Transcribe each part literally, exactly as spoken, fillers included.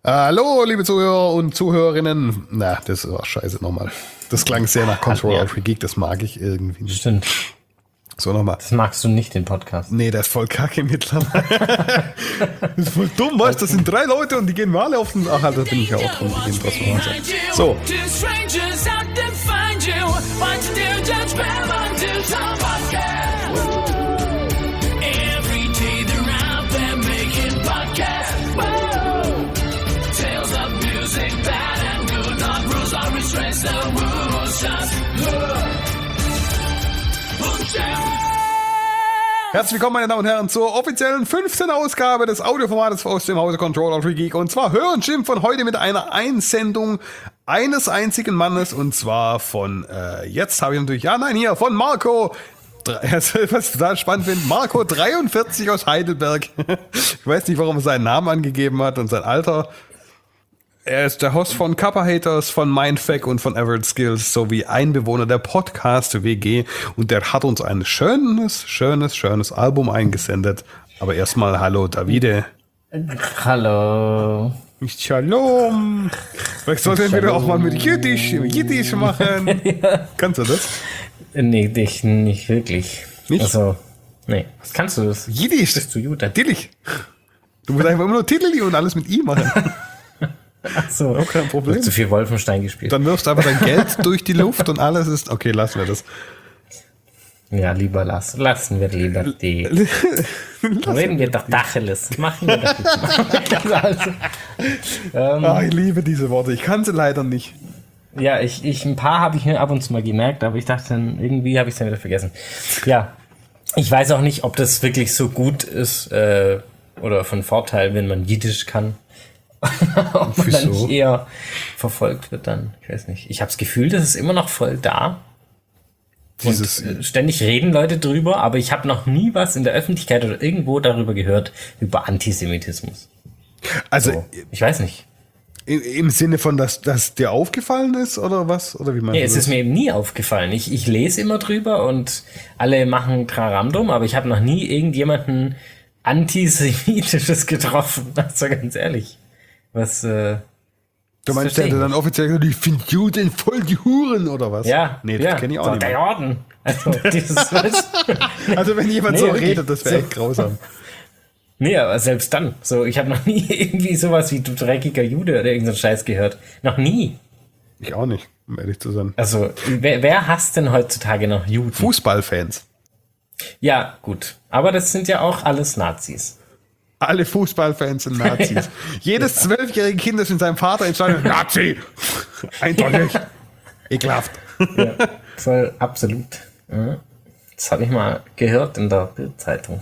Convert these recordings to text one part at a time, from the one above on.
Hallo, liebe Zuhörer und Zuhörerinnen. Na, das war scheiße nochmal. Das klang sehr nach Control Alt Geek, das mag ich irgendwie nicht. Stimmt. So nochmal. Das magst du nicht, den Podcast. Nee, der ist voll kacke mittlerweile. Das ist voll dumm, weißt du, das sind drei Leute und die gehen mal alle auf den... Ach, da bin ich ja auch drin, die gehen trotzdem raus. So. Herzlich willkommen, meine Damen und Herren, zur offiziellen fünfzehnten Ausgabe des Audioformates aus dem Hause Control Alt Geek. Und zwar Hör und Schimpf von heute mit einer Einsendung eines einzigen Mannes. Und zwar von, äh, jetzt habe ich natürlich, ja nein, hier, von Marco, was ich total spannend finde, Marco dreiundvierzig aus Heidelberg. Ich weiß nicht, warum er seinen Namen angegeben hat und sein Alter. Er ist der Host von Kappa Haters, von Mindfuck und von Average Skills sowie ein Bewohner der Podcast-W G. Und der hat uns ein schönes, schönes, schönes Album eingesendet. Aber erstmal hallo Davide. Hallo. Shalom. Vielleicht sollten wir auch mal mit Jiddisch, Jiddisch machen. Ja. Kannst du das? Nee, dich nicht wirklich. Nicht? Also, nee. Was kannst du das? Jiddisch. Bist du gut? Natürlich. Du musst einfach immer nur Titel und alles mit I machen. Ach so. Auch kein Problem. Du hast zu viel Wolfenstein gespielt. Dann wirfst du einfach dein Geld durch die Luft und alles ist... Okay, lassen wir das. Ja, lieber lassen. Lassen wir lieber die... Reden wir doch Dacheles. Machen wir doch nicht. Also, ähm, ah, ich liebe diese Worte. Ich kann sie leider nicht. Ja, ich, ich ein paar habe ich mir ab und zu mal gemerkt, aber ich dachte dann, irgendwie habe ich es dann wieder vergessen. Ja, ich weiß auch nicht, ob das wirklich so gut ist äh, oder von Vorteil, wenn man Jiddisch kann. Ob man dann nicht eher verfolgt wird dann. Ich weiß nicht. Ich habe das Gefühl, das ist immer noch voll da. Dieses und, äh, ständig reden Leute drüber, aber ich habe noch nie was in der Öffentlichkeit oder irgendwo darüber gehört, über Antisemitismus. Also, so, ich weiß nicht. Im, im Sinne von, dass das dir aufgefallen ist oder was? Oder wie meinst ja, du es das? ist mir eben nie aufgefallen. Ich, ich lese immer drüber und alle machen Traram drum, aber ich habe noch nie irgendjemanden Antisemitisches getroffen. Also ganz ehrlich. Was, äh, du meinst, der hätte dann offiziell gesagt, ich finde Juden voll die Huren oder was? Ja. Nee, das ja, kenne ich auch so nicht der mehr. Jorden. Also, dieses, was? Also wenn jemand Nee, so wirklich. redet, das wäre echt grausam. Nee, aber selbst dann. So, ich habe noch nie irgendwie sowas wie du dreckiger Jude oder irgendeinen Scheiß gehört. Noch nie. Ich auch nicht, um ehrlich zu sein. Also, wer, wer hasst denn heutzutage noch Juden? Fußballfans. Ja, gut. Aber das sind ja auch alles Nazis. Alle Fußballfans sind Nazis. Ja. Jedes zwölfjährige Kind ist in seinem Vater entstanden, Nazi! Eindeutig. Ekelhaft. Ja, voll, absolut. Ja. Das habe ich mal gehört in der Bildzeitung.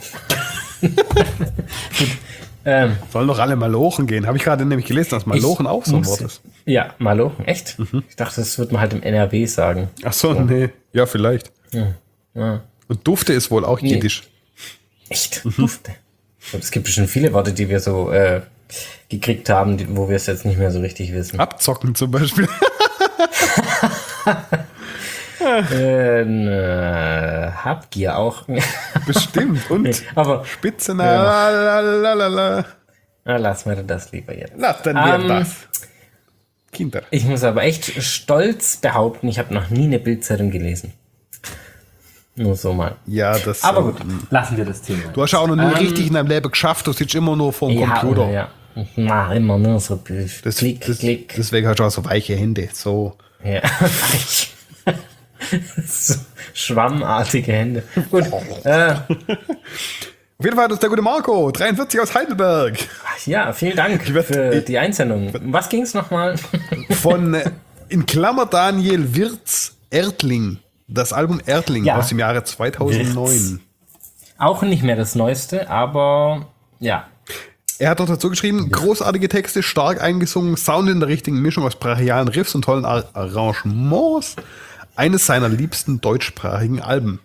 ähm, Sollen doch alle Malochen gehen. Habe ich gerade nämlich gelesen, dass Malochen auch so ein Wort ist. Ja, Malochen, echt? Mhm. Ich dachte, das würde man halt im N R W sagen. Ach so, so. Nee. Ja, vielleicht. Ja. Ja. Und Dufte ist wohl auch nee. Jiddisch. Echt? Mhm. Dufte? Ich glaube, es gibt bestimmt viele Worte, die wir so äh, gekriegt haben, die, wo wir es jetzt nicht mehr so richtig wissen. Abzocken zum Beispiel. äh, ne, Habgier auch. Bestimmt. Und nee, aber, Spitze. Na, la, la, la, la. Na, lassen wir das lieber jetzt. Lassen wir ähm, das. Kinder. Ich muss aber echt stolz behaupten, ich habe noch nie eine Bildzeitung gelesen. Nur so mal. Ja, das. Aber gut, lassen wir das Thema. Du hast ja auch noch nie ähm, richtig in deinem Leben geschafft, du sitzt immer nur vor dem ja, Computer. Ja, na, immer nur so das, Klick, das, Klick. Deswegen hast du auch so weiche Hände. So. Ja, so schwammartige Hände. Gut. äh. Auf jeden Fall ist der gute Marco, dreiundvierzig aus Heidelberg. Ja, vielen Dank werd, für ich, die Einsendung. Was ging es nochmal? Von in Klammer Daniel Wirz Erdling. Das Album Erdling ja. aus dem Jahre zweitausendneun. Wirz. Auch nicht mehr das Neueste, aber ja. Er hat dort dazu geschrieben, großartige Texte, stark eingesungen, Sound in der richtigen Mischung aus brachialen Riffs und tollen Ar- Arrangements. Eines seiner liebsten deutschsprachigen Alben.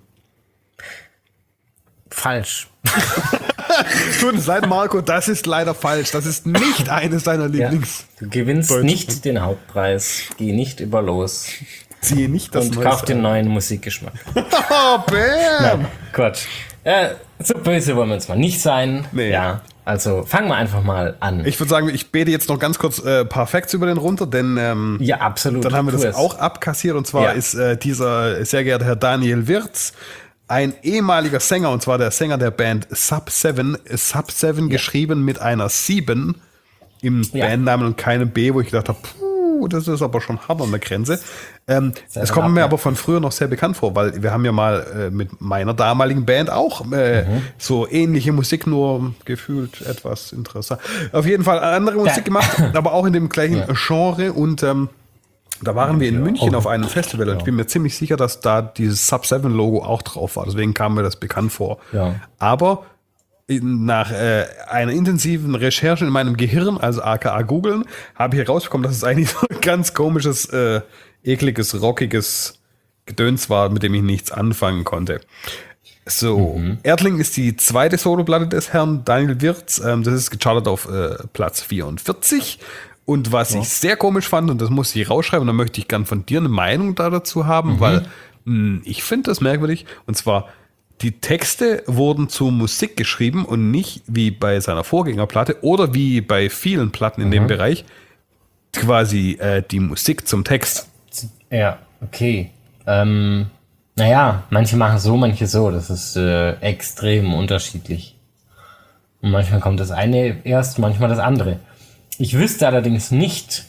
Falsch. Tut es leid, Marco, das ist leider falsch. Das ist nicht eines seiner Lieblings. Ja, du gewinnst nicht den Hauptpreis. Geh nicht über los. Ziehe nicht das Und kauf den neuen Musikgeschmack. Oh, bam! Nein, Quatsch. Äh, so böse wollen wir uns mal nicht sein. Nee. Ja, also fangen wir einfach mal an. Ich würde sagen, ich bete jetzt noch ganz kurz ein äh, paar Facts über den runter, denn ähm, ja, absolut. Dann haben wir das Kurs. auch abkassiert. Und zwar Ja. ist äh, dieser sehr geehrte Herr Daniel Wirz ein ehemaliger Sänger, und zwar der Sänger der Band Sub sieben. Sub sieben ja. geschrieben mit einer sieben im ja. Bandnamen und keine B, wo ich gedacht habe, puh, das ist aber schon hart an der Grenze. Ähm, das kommt mir aber von früher noch sehr bekannt vor, weil wir haben ja mal äh, mit meiner damaligen Band auch äh, mhm. so ähnliche Musik, nur gefühlt etwas interessant. Auf jeden Fall andere Musik ja. gemacht, aber auch in dem gleichen ja. Genre. Und ähm, da waren wir in München oh. auf einem Festival. Und ich bin mir ziemlich sicher, dass da dieses Sub sieben Logo auch drauf war. Deswegen kam mir das bekannt vor. Ja. Aber nach äh, einer intensiven Recherche in meinem Gehirn, also aka googeln, habe ich herausbekommen, dass es eigentlich so ein ganz komisches, äh, ekliges, rockiges Gedöns war, mit dem ich nichts anfangen konnte. So, mhm. Erdling ist die zweite Soloplatte des Herrn Daniel Wirz. Ähm, das ist gechartet auf äh, Platz vierundvierzig. Und was ja. ich sehr komisch fand, und das musste ich rausschreiben, und da möchte ich gern von dir eine Meinung da dazu haben, mhm. weil mh, ich finde das merkwürdig. Und zwar, die Texte wurden zu Musik geschrieben und nicht wie bei seiner Vorgängerplatte oder wie bei vielen Platten in mhm. dem Bereich quasi äh, die Musik zum Text. Ja, okay. Ähm, naja, manche machen so, manche so. Das ist äh, extrem unterschiedlich. Und manchmal kommt das eine erst, manchmal das andere. Ich wüsste allerdings nicht,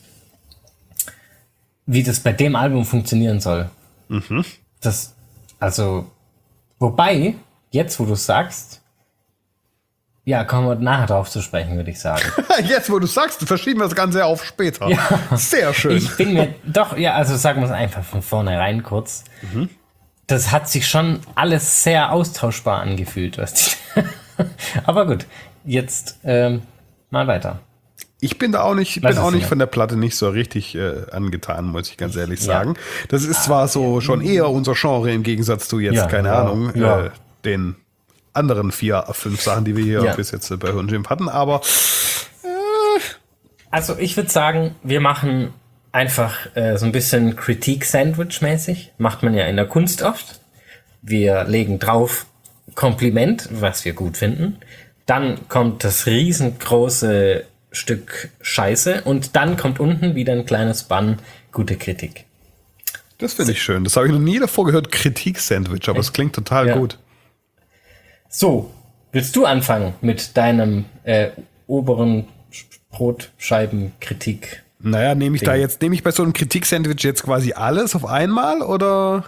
wie das bei dem Album funktionieren soll. Mhm. Das, also... Wobei, jetzt wo du es sagst, ja, kommen wir nachher drauf zu sprechen, würde ich sagen. Jetzt wo du sagst, verschieben wir das Ganze auf später. Ja. Sehr schön. Ich bin mir, doch, ja, also sagen wir es einfach von vornherein kurz. Mhm. Das hat sich schon alles sehr austauschbar angefühlt. Weißt du? Aber gut, jetzt ähm, mal weiter. Ich bin da auch nicht, bin auch nicht von der Platte nicht so richtig äh, angetan, muss ich ganz ehrlich sagen. Ja. Das ist zwar so schon eher unser Genre im Gegensatz zu jetzt, ja, keine ja, Ahnung, ja. Äh, den anderen vier, fünf Sachen, die wir hier ja. bis jetzt äh, bei Hirn Jim hatten, aber äh. also ich würde sagen, wir machen einfach äh, so ein bisschen Kritik-Sandwich-mäßig. Macht man ja in der Kunst oft. Wir legen drauf Kompliment, was wir gut finden. Dann kommt das riesengroße Stück Scheiße und dann kommt unten wieder ein kleines Bann, gute Kritik. Das finde ich schön. Das habe ich noch nie davor gehört, Kritik-Sandwich, aber es klingt total ja. gut. So, willst du anfangen mit deinem äh, oberen Brotscheiben-Kritik? Naja, nehme ich Ding. da jetzt, nehme ich bei so einem Kritik-Sandwich jetzt quasi alles auf einmal oder?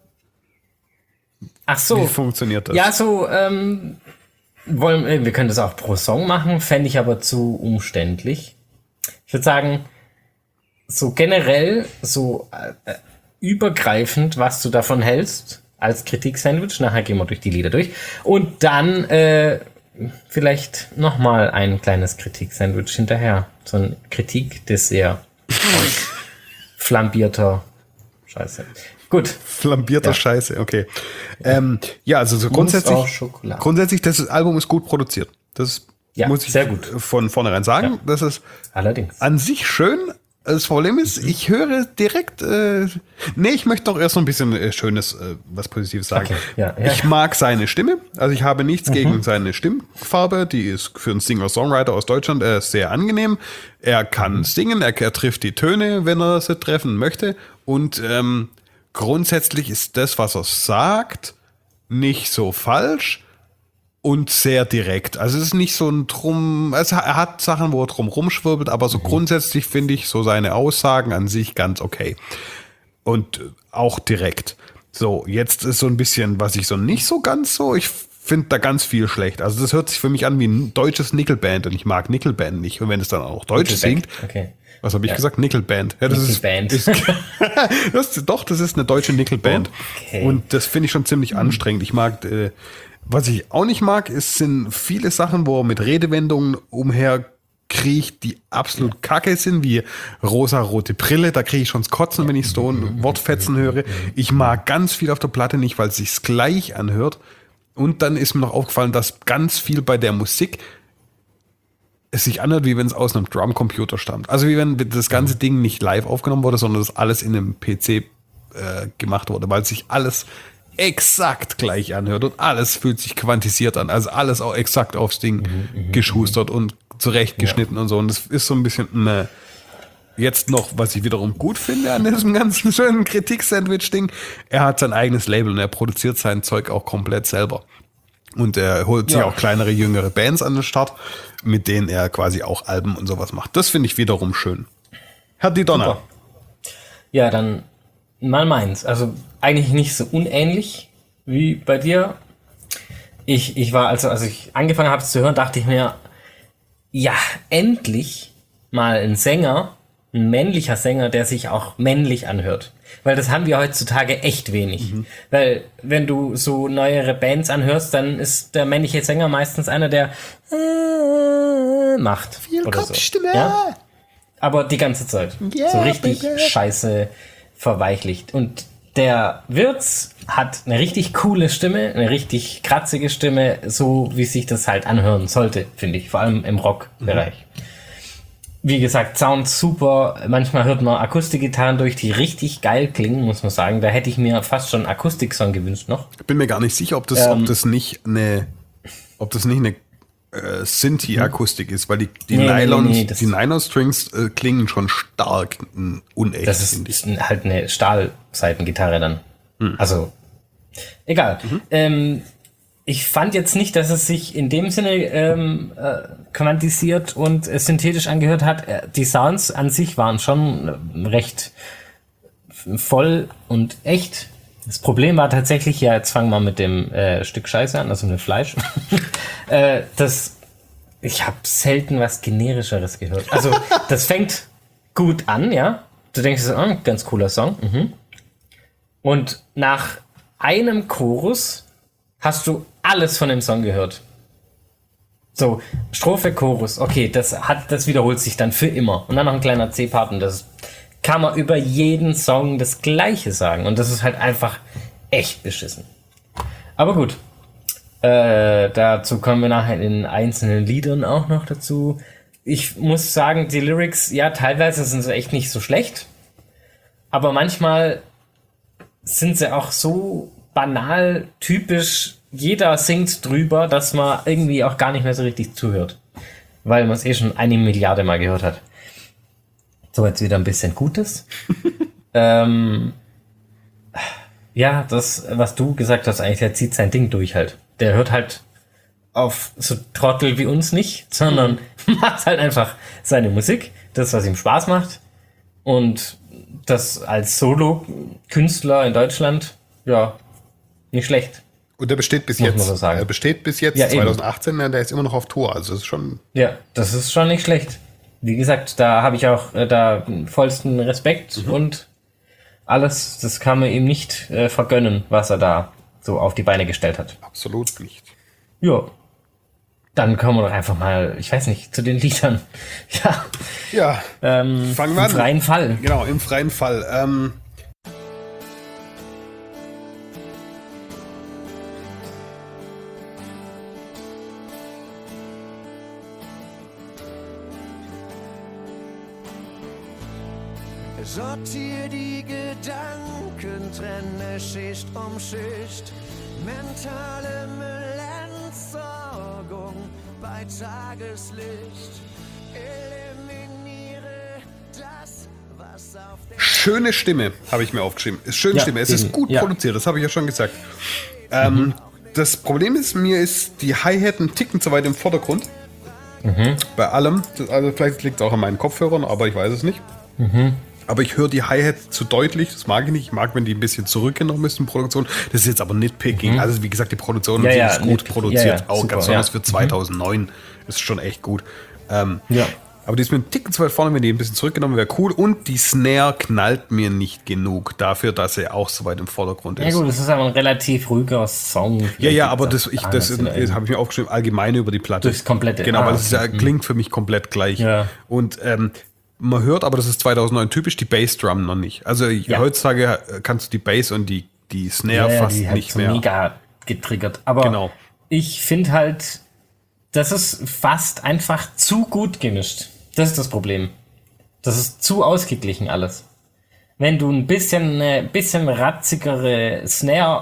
Ach so. Wie funktioniert das? Ja, so, ähm, wollen, wir können das auch pro Song machen, fände ich aber zu umständlich. Ich würde sagen, so generell, so äh, übergreifend, was du davon hältst, als Kritik-Sandwich. Nachher gehen wir durch die Lieder durch. Und dann äh, vielleicht nochmal ein kleines Kritik-Sandwich hinterher. So ein Kritik-Dessert. Flambierter Scheiße. Gut. Flambierter ja. Scheiße, okay. Ähm, ja, also so grundsätzlich, grundsätzlich, das Album ist gut produziert. Das ja, muss ich sehr gut. von vornherein sagen. Ja. Das ist allerdings an sich schön. Das Problem ist, ich höre direkt, äh, nee, ich möchte doch erst noch ein bisschen äh, Schönes, äh, was Positives sagen. Okay. Ja, ja. Ich mag seine Stimme, also ich habe nichts mhm. gegen seine Stimmfarbe, die ist für einen Singer-Songwriter aus Deutschland äh, sehr angenehm. Er kann mhm. singen, er, er trifft die Töne, wenn er sie treffen möchte und ähm, grundsätzlich ist das, was er sagt, nicht so falsch. Und sehr direkt. Also es ist nicht so ein Drum, also er hat Sachen, wo er drum rumschwirbelt, aber so mhm. grundsätzlich finde ich so seine Aussagen an sich ganz okay. Und auch direkt. So, jetzt ist so ein bisschen, was ich so nicht so ganz so, ich finde da ganz viel schlecht. Also das hört sich für mich an wie ein deutsches Nickelband und ich mag Nickelband nicht. Und wenn es dann auch Deutsch singt, okay. Was habe ich ja. gesagt? Nickelband. Ja, das Nickelband. Ist, ist, das, doch, das ist eine deutsche Nickelband. Okay. Und das finde ich schon ziemlich mhm. anstrengend. Ich mag, äh, was ich auch nicht mag, ist, sind viele Sachen, wo er mit Redewendungen umherkriecht, die absolut ja. kacke sind, wie rosa-rote Brille. Da kriege ich schon das Kotzen, wenn ich so ein Wortfetzen höre. Ich mag ganz viel auf der Platte nicht, weil es sich gleich anhört. Und dann ist mir noch aufgefallen, dass ganz viel bei der Musik es sich anhört, wie wenn es aus einem Drumcomputer stammt. Also wie wenn das ganze Ding nicht live aufgenommen wurde, sondern das alles in einem P C äh, gemacht wurde, weil sich alles exakt gleich anhört und alles fühlt sich quantisiert an. Also alles auch exakt aufs Ding mhm, geschustert und zurechtgeschnitten ja. und so. Und das ist so ein bisschen eine, jetzt noch, was ich wiederum gut finde an diesem ganzen schönen Kritik-Sandwich-Ding, er hat sein eigenes Label und er produziert sein Zeug auch komplett selber. Und er holt sich ja. auch kleinere, jüngere Bands an den Start, mit denen er quasi auch Alben und sowas macht. Das finde ich wiederum schön. Herr Di Donna. Super. Ja, dann mal meins. Also eigentlich nicht so unähnlich wie bei dir. Ich, ich war, also als ich angefangen habe zu hören, dachte ich mir, ja, endlich mal ein Sänger, ein männlicher Sänger, der sich auch männlich anhört. Weil das haben wir heutzutage echt wenig. Mhm. Weil wenn du so neuere Bands anhörst, dann ist der männliche Sänger meistens einer, der äh, macht. Viel oder Kopfstimme. So. Ja? Aber die ganze Zeit. Yeah, so richtig baby. Scheiße verweichlicht. Und der Wirtz hat eine richtig coole Stimme, eine richtig kratzige Stimme, so wie sich das halt anhören sollte, finde ich. Vor allem im Rock-Bereich. Mhm. Wie gesagt, Sound super. Manchmal hört man Akustikgitarren durch, die richtig geil klingen, muss man sagen. Da hätte ich mir fast schon einen Akustik-Song gewünscht noch. Ich bin mir gar nicht sicher, ob das, ähm, ob das nicht eine, ob das nicht eine äh, Synthi-Akustik ist, weil die, die nee, Nylon, nee, nee, die Nylon-Strings äh, klingen schon stark äh, unecht. Das ist, ist halt eine Stahlseitengitarre dann. Hm. Also, egal. Mhm. Ähm, ich fand jetzt nicht, dass es sich in dem Sinne ähm, äh, quantisiert und äh, synthetisch angehört hat. Äh, die Sounds an sich waren schon äh, recht voll und echt. Das Problem war tatsächlich, ja, jetzt fangen wir mit dem äh, Stück Scheiße an, also mit Fleisch. äh, das, ich habe selten was Generischeres gehört. Also das fängt gut an, ja. Du denkst, oh, ganz cooler Song. Mhm. Und nach einem Chorus hast du alles von dem Song gehört. So, Strophe, Chorus, okay, das hat, das wiederholt sich dann für immer. Und dann noch ein kleiner C-Part und das kann man über jeden Song das Gleiche sagen. Und das ist halt einfach echt beschissen. Aber gut, äh, dazu kommen wir nachher in einzelnen Liedern auch noch dazu. Ich muss sagen, die Lyrics, ja, teilweise sind sie echt nicht so schlecht. Aber manchmal sind sie auch so banal, typisch, jeder singt drüber, dass man irgendwie auch gar nicht mehr so richtig zuhört. Weil man es eh schon eine Milliarde Mal gehört hat. So, jetzt wieder ein bisschen Gutes. ähm, ja, das, was du gesagt hast, eigentlich, der zieht sein Ding durch halt. Der hört halt auf so Trottel wie uns nicht, sondern macht halt einfach seine Musik, das, was ihm Spaß macht. Und das als Solo-Künstler in Deutschland, ja, nicht schlecht. Und der besteht bis Muss jetzt. man so sagen. Der besteht bis jetzt, ja, zwanzig achtzehn, eben. Der ist immer noch auf Tour, also das ist schon... Ja, das ist schon nicht schlecht. Wie gesagt, da habe ich auch äh, da vollsten Respekt mhm. und alles, das kann man ihm nicht äh, vergönnen, was er da so auf die Beine gestellt hat. Absolut nicht. Ja. Dann kommen wir doch einfach mal, ich weiß nicht, zu den Liedern. Ja. Ja. Ähm, fangen wir an. Im freien Fall. Genau, im freien Fall. Ähm, Sortier die Gedanken, trenne Schicht um Schicht. Mentale Müllentsorgung bei Tageslicht. Eliminiere das, was auf der... Schöne Stimme, habe ich mir aufgeschrieben. Ist schöne Ja, Stimme. Es eben. ist gut Ja. produziert, das habe ich ja schon gesagt. Ähm, mhm. Das Problem ist, mir ist die Hi-Hat ein Ticken zu weit im Vordergrund. Mhm. Bei allem. Das, also vielleicht liegt es auch an meinen Kopfhörern, aber ich weiß es nicht. Mhm. Aber ich höre die Hi-Hat zu deutlich, das mag ich nicht. Ich mag, wenn die ein bisschen zurückgenommen ist in Produktion. Das ist jetzt aber Nitpicking. Mhm. Also wie gesagt, die Produktion ja, ja, ist gut Nitpicking. produziert. Ja, ja, auch super, ganz besonders ja. für zweitausendneun. Mhm. Ist schon echt gut. Ähm, ja. Aber die ist mir ein Ticken zu weit vorne, wenn die ein bisschen zurückgenommen wäre, cool. Und die Snare knallt mir nicht genug dafür, dass er auch so weit im Vordergrund ist. Ja gut, das ist aber ein relativ ruhiger Song. Ja, ja, aber das, ich, das, das habe ich mir aufgeschrieben, allgemein über die Platte. Durchs komplette. Genau, ah, weil das ist ja, okay. klingt für mich komplett gleich. Ja. Und ähm, man hört aber, das ist zweitausendneun typisch, die Bassdrum noch nicht. Also Ja. heutzutage kannst du die Bass und die, die Snare ja, ja, fast die halt nicht so mehr. mega getriggert. Aber Genau. ich finde halt, das ist fast einfach zu gut gemischt. Das ist das Problem. Das ist zu ausgeglichen alles. Wenn du ein bisschen, äh, bisschen ratzigere Snare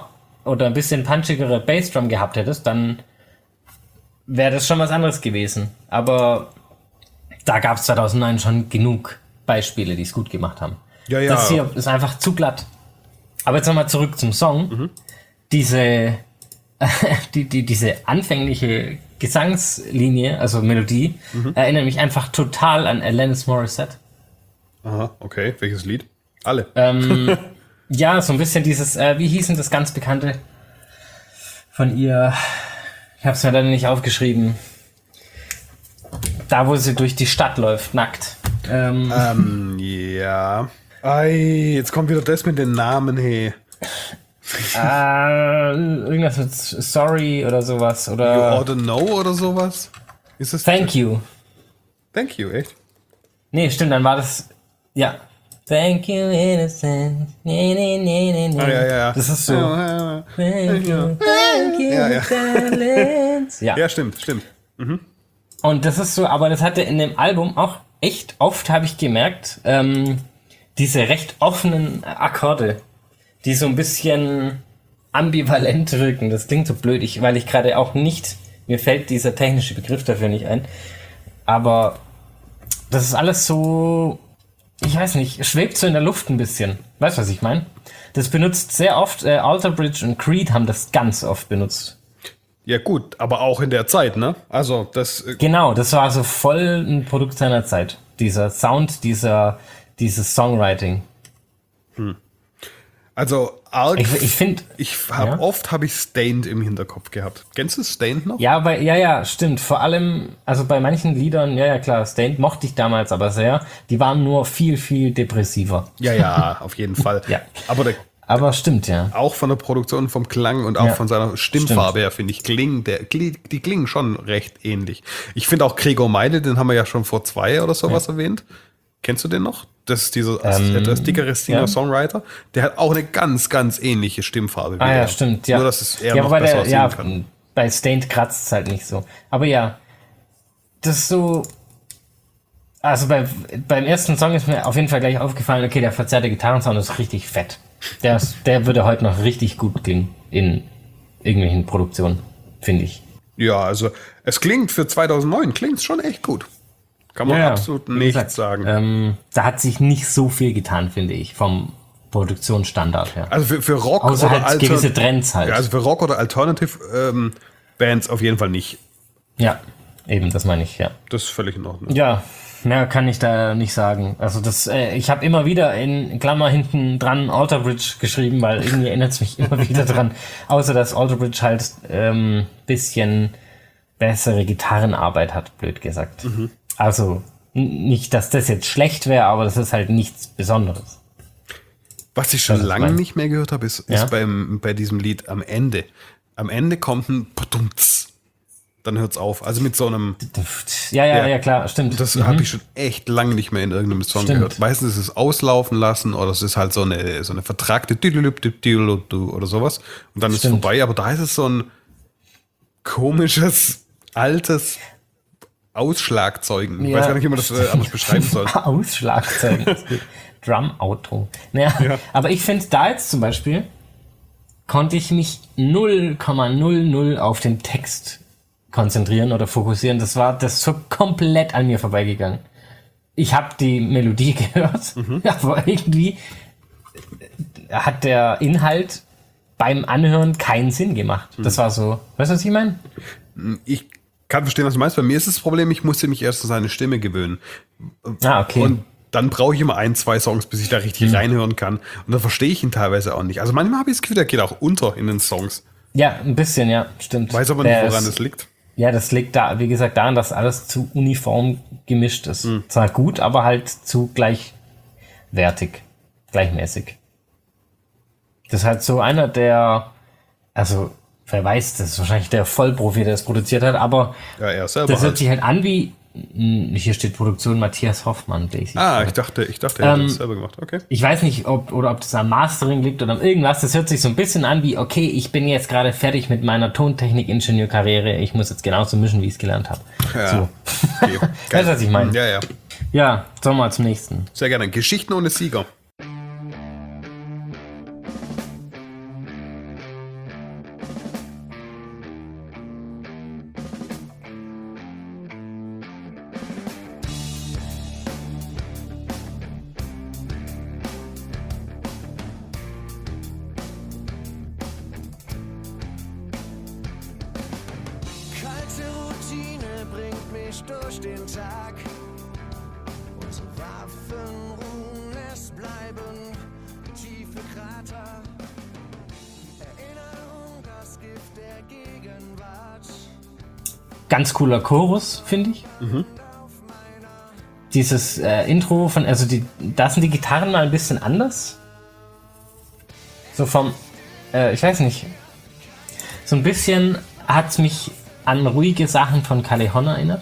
oder ein bisschen punchigere Bassdrum gehabt hättest, dann wäre das schon was anderes gewesen. Aber da gab es zweitausendneun schon genug Beispiele, die es gut gemacht haben. Ja, ja. Das hier ist einfach zu glatt. Aber jetzt nochmal zurück zum Song. Mhm. Diese, die, die, diese anfängliche Gesangslinie, also Melodie, mhm. erinnert mich einfach total an Alanis Morissette. Aha, okay. Welches Lied? Alle. Ähm, ja, so ein bisschen dieses, äh, wie hieß denn das ganz bekannte von ihr? Ich habe es mir leider nicht aufgeschrieben. Da, wo sie durch die Stadt läuft, nackt. Ähm, ähm, ja. Ei, jetzt kommt wieder das mit den Namen, hey. äh, irgendwas mit Sorry oder sowas. Oder You ought to know oder sowas? Ist das Thank you. Thank you, echt? Nee, stimmt, dann war das, ja. Thank you, innocent. Nee, nee, nee, nee, nee. Ah, ja, ja, ja. Das ist so. Ja, ja, ja. Thank you, thank you, Ja, ja. silence. Ja. Ja, stimmt, stimmt. Mhm. Und das ist so, aber das hatte in dem Album auch echt oft, habe ich gemerkt, ähm, diese recht offenen Akkorde, die so ein bisschen ambivalent wirken. Das klingt so blöd, ich, weil ich gerade auch nicht, mir fällt dieser technische Begriff dafür nicht ein. Aber das ist alles so, ich weiß nicht, schwebt so in der Luft ein bisschen. Weißt du, was ich meine? Das benutzt sehr oft, äh, Alter Bridge und Creed haben das ganz oft benutzt. Ja gut, aber auch in der Zeit, ne? Also das... Äh Genau, das war so voll ein Produkt seiner Zeit. Dieser Sound, dieser, dieses Songwriting. Hm. Also arg, ich, ich finde, ich habe ja? oft habe ich Stained im Hinterkopf gehabt. Kennst du Stained noch? Ja, bei, ja, ja, stimmt. Vor allem, also bei manchen Liedern, ja, ja, klar, Stained mochte ich damals aber sehr. Die waren nur viel, viel depressiver. Ja, ja, auf jeden Fall. Ja. Aber der, aber stimmt, ja. auch von der Produktion, vom Klang und auch Ja, von seiner Stimmfarbe her, finde ich, klingen, der, die klingen schon recht ähnlich. Ich finde auch Gregor Meile, den haben wir ja schon vor zwei oder sowas Ja. erwähnt. Kennst du den noch? Das ist dieser Ähm, etwas dickere ja. Singer-Songwriter. Der hat auch eine ganz, ganz ähnliche Stimmfarbe. wie Ah ja, er. stimmt, ja. Nur, dass es eher ja, noch wobei besser der, aussehen ja, kann. bei Stained kratzt es halt nicht so. Aber ja, das ist so, also bei, beim ersten Song ist mir auf jeden Fall gleich aufgefallen, okay, der verzerrte Gitarrensound ist richtig fett. Der, ist, der würde heute noch richtig gut klingen in irgendwelchen Produktionen, finde ich. Ja, also es klingt für zweitausendneun, klingt schon echt gut. Kann man Ja, ja. absolut Wie nichts gesagt, sagen. Ähm, da hat sich nicht so viel getan, finde ich, vom Produktionsstandard her. Also für, für Rock Außer oder halt gewisse Trends halt. Ja, also für Rock oder Alternative ähm, Bands auf jeden Fall nicht. Ja, eben, das meine ich, ja. Das ist völlig in Ordnung. Ja, mehr kann ich da nicht sagen. Also das, äh, ich habe immer wieder in Klammer hinten dran Alter Bridge geschrieben, weil irgendwie erinnert es mich immer wieder dran. Außer dass Alter Bridge halt ähm, bisschen bessere Gitarrenarbeit hat, blöd gesagt. Mhm. Also n- nicht, dass das jetzt schlecht wäre, aber das ist halt nichts Besonderes. Was ich schon Das ist lange mein- nicht mehr gehört habe, ist, Ja? ist beim, bei diesem Lied am Ende. Am Ende kommt ein Padumts. Dann hört's auf. Also mit so einem... Ja, ja, Ja. ja, klar, stimmt. Das Mhm. habe ich schon echt lange nicht mehr in irgendeinem Song Stimmt. gehört. Meistens ist es auslaufen lassen oder es ist halt so eine, so eine vertragte oder sowas. Und dann ist es Stimmt. vorbei. Aber da ist es so ein komisches, altes Ausschlagzeugen. Ich Ja. weiß gar nicht, wie man das äh, anders beschreiben soll. Ausschlagzeugen. Drum-Auto. Naja, Ja. aber ich finde da jetzt zum Beispiel, konnte ich mich null Komma null null auf den Text konzentrieren oder fokussieren. Das war das ist so komplett an mir vorbeigegangen. Ich habe die Melodie gehört, aber irgendwie hat der Inhalt beim Anhören keinen Sinn gemacht. Das war so, weißt du, was ich meine? Ich kann verstehen, was du meinst. Bei mir ist das Problem, ich musste mich erst an seine Stimme gewöhnen. Ah, okay. Und dann brauche ich immer ein, zwei Songs, bis ich da richtig reinhören kann. Und dann verstehe ich ihn teilweise auch nicht. Also manchmal habe ich das Gefühl, der geht auch unter in den Songs. Ja, ein bisschen, ja, stimmt. Weiß aber Der nicht, woran ist- das liegt. Ja, das liegt da, wie gesagt, daran, dass alles zu uniform gemischt ist. Mhm. Zwar gut, aber halt zu gleichwertig, gleichmäßig. Das ist halt so einer, der, also, wer weiß, das ist wahrscheinlich der Vollprofi, der das produziert hat, aber Ja, er selber das hört halt. sich halt an wie, mh, hier steht Produktion Matthias Hoffmann, lese ich. Ah, ich dachte, ich dachte, er Ähm, hat das selber gemacht. Okay. Ich weiß nicht, ob oder ob das am Mastering liegt oder an irgendwas. Das hört sich so ein bisschen an wie, okay, ich bin jetzt gerade fertig mit meiner Tontechnik-Ingenieurkarriere. Ich muss jetzt genauso mischen, wie ich es gelernt habe. Ja. So. Okay. Weißt du, was ich meine? Ja, ja. Ja, sollen wir zum nächsten. Sehr gerne. Geschichten ohne Sieger. durch den Tag. Unsere Waffen ruhen, es bleiben tiefe Krater. Erinnerung, das Gift der Gegenwart. Ganz cooler Chorus, finde ich. Mhm. Dieses äh, Intro von, also die, da sind die Gitarren mal ein bisschen anders. So vom, äh, ich weiß nicht, so ein bisschen hat es mich an ruhige Sachen von Callejon erinnert.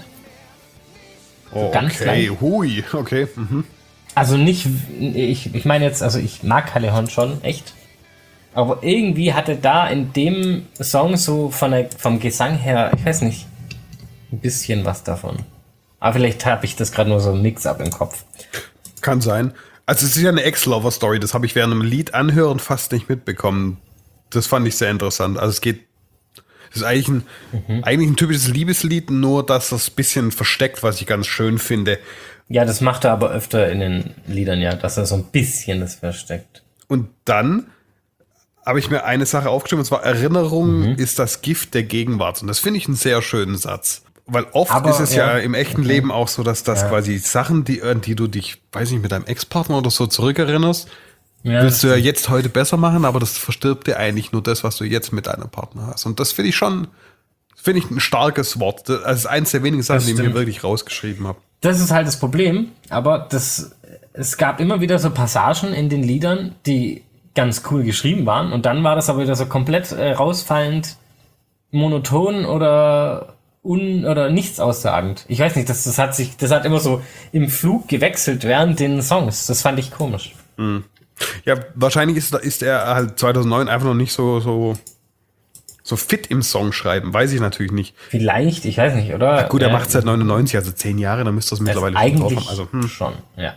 Oh, ganz okay, leicht. hui, okay. Mhm. Also nicht, ich, ich meine jetzt, also ich mag Callejon schon, echt. Aber irgendwie hatte da in dem Song so von der, vom Gesang her, ich weiß nicht, ein bisschen was davon. Aber vielleicht habe ich das gerade nur so ein Mix-up im Kopf. Kann sein. Also es ist ja eine Ex-Lover-Story, das habe ich während einem Lied anhören fast nicht mitbekommen. Das fand ich sehr interessant. Also es geht, es ist eigentlich ein, mhm. eigentlich ein typisches Liebeslied, nur dass das ein bisschen versteckt, was ich ganz schön finde. Ja, das macht er aber öfter in den Liedern, ja, dass er so ein bisschen das versteckt. Und dann habe ich mir eine Sache aufgeschrieben, und zwar Erinnerung mhm. ist das Gift der Gegenwart. Und das finde ich einen sehr schönen Satz. Weil oft aber, ist es ja, ja im echten okay. Leben auch so, dass das ja. quasi Sachen, die, an die du dich, weiß nicht, mit deinem Ex-Partner oder so zurückerinnerst, ja, willst du ja jetzt heute besser machen, aber das verstirbt dir eigentlich nur das, was du jetzt mit deinem Partner hast. Und das finde ich schon, finde ich ein starkes Wort. Das ist eins der wenigen Sachen, die ich mir wirklich rausgeschrieben habe. Das ist halt das Problem, aber das, es gab immer wieder so Passagen in den Liedern, die ganz cool geschrieben waren, und dann war das aber wieder so komplett äh, rausfallend, monoton oder un oder nichts aussagend. Ich weiß nicht, das, das hat sich, das hat immer so im Flug gewechselt während den Songs. Das fand ich komisch. Mhm. Ja, wahrscheinlich ist, ist er halt zweitausendneun einfach noch nicht so, so, so fit im Songschreiben. Weiß ich natürlich nicht. Vielleicht, ich weiß nicht, oder? Ach gut, er äh, macht seit neunundneunzig, also zehn Jahre, dann müsste das mittlerweile schon drauf haben. Also, hm. schon, ja.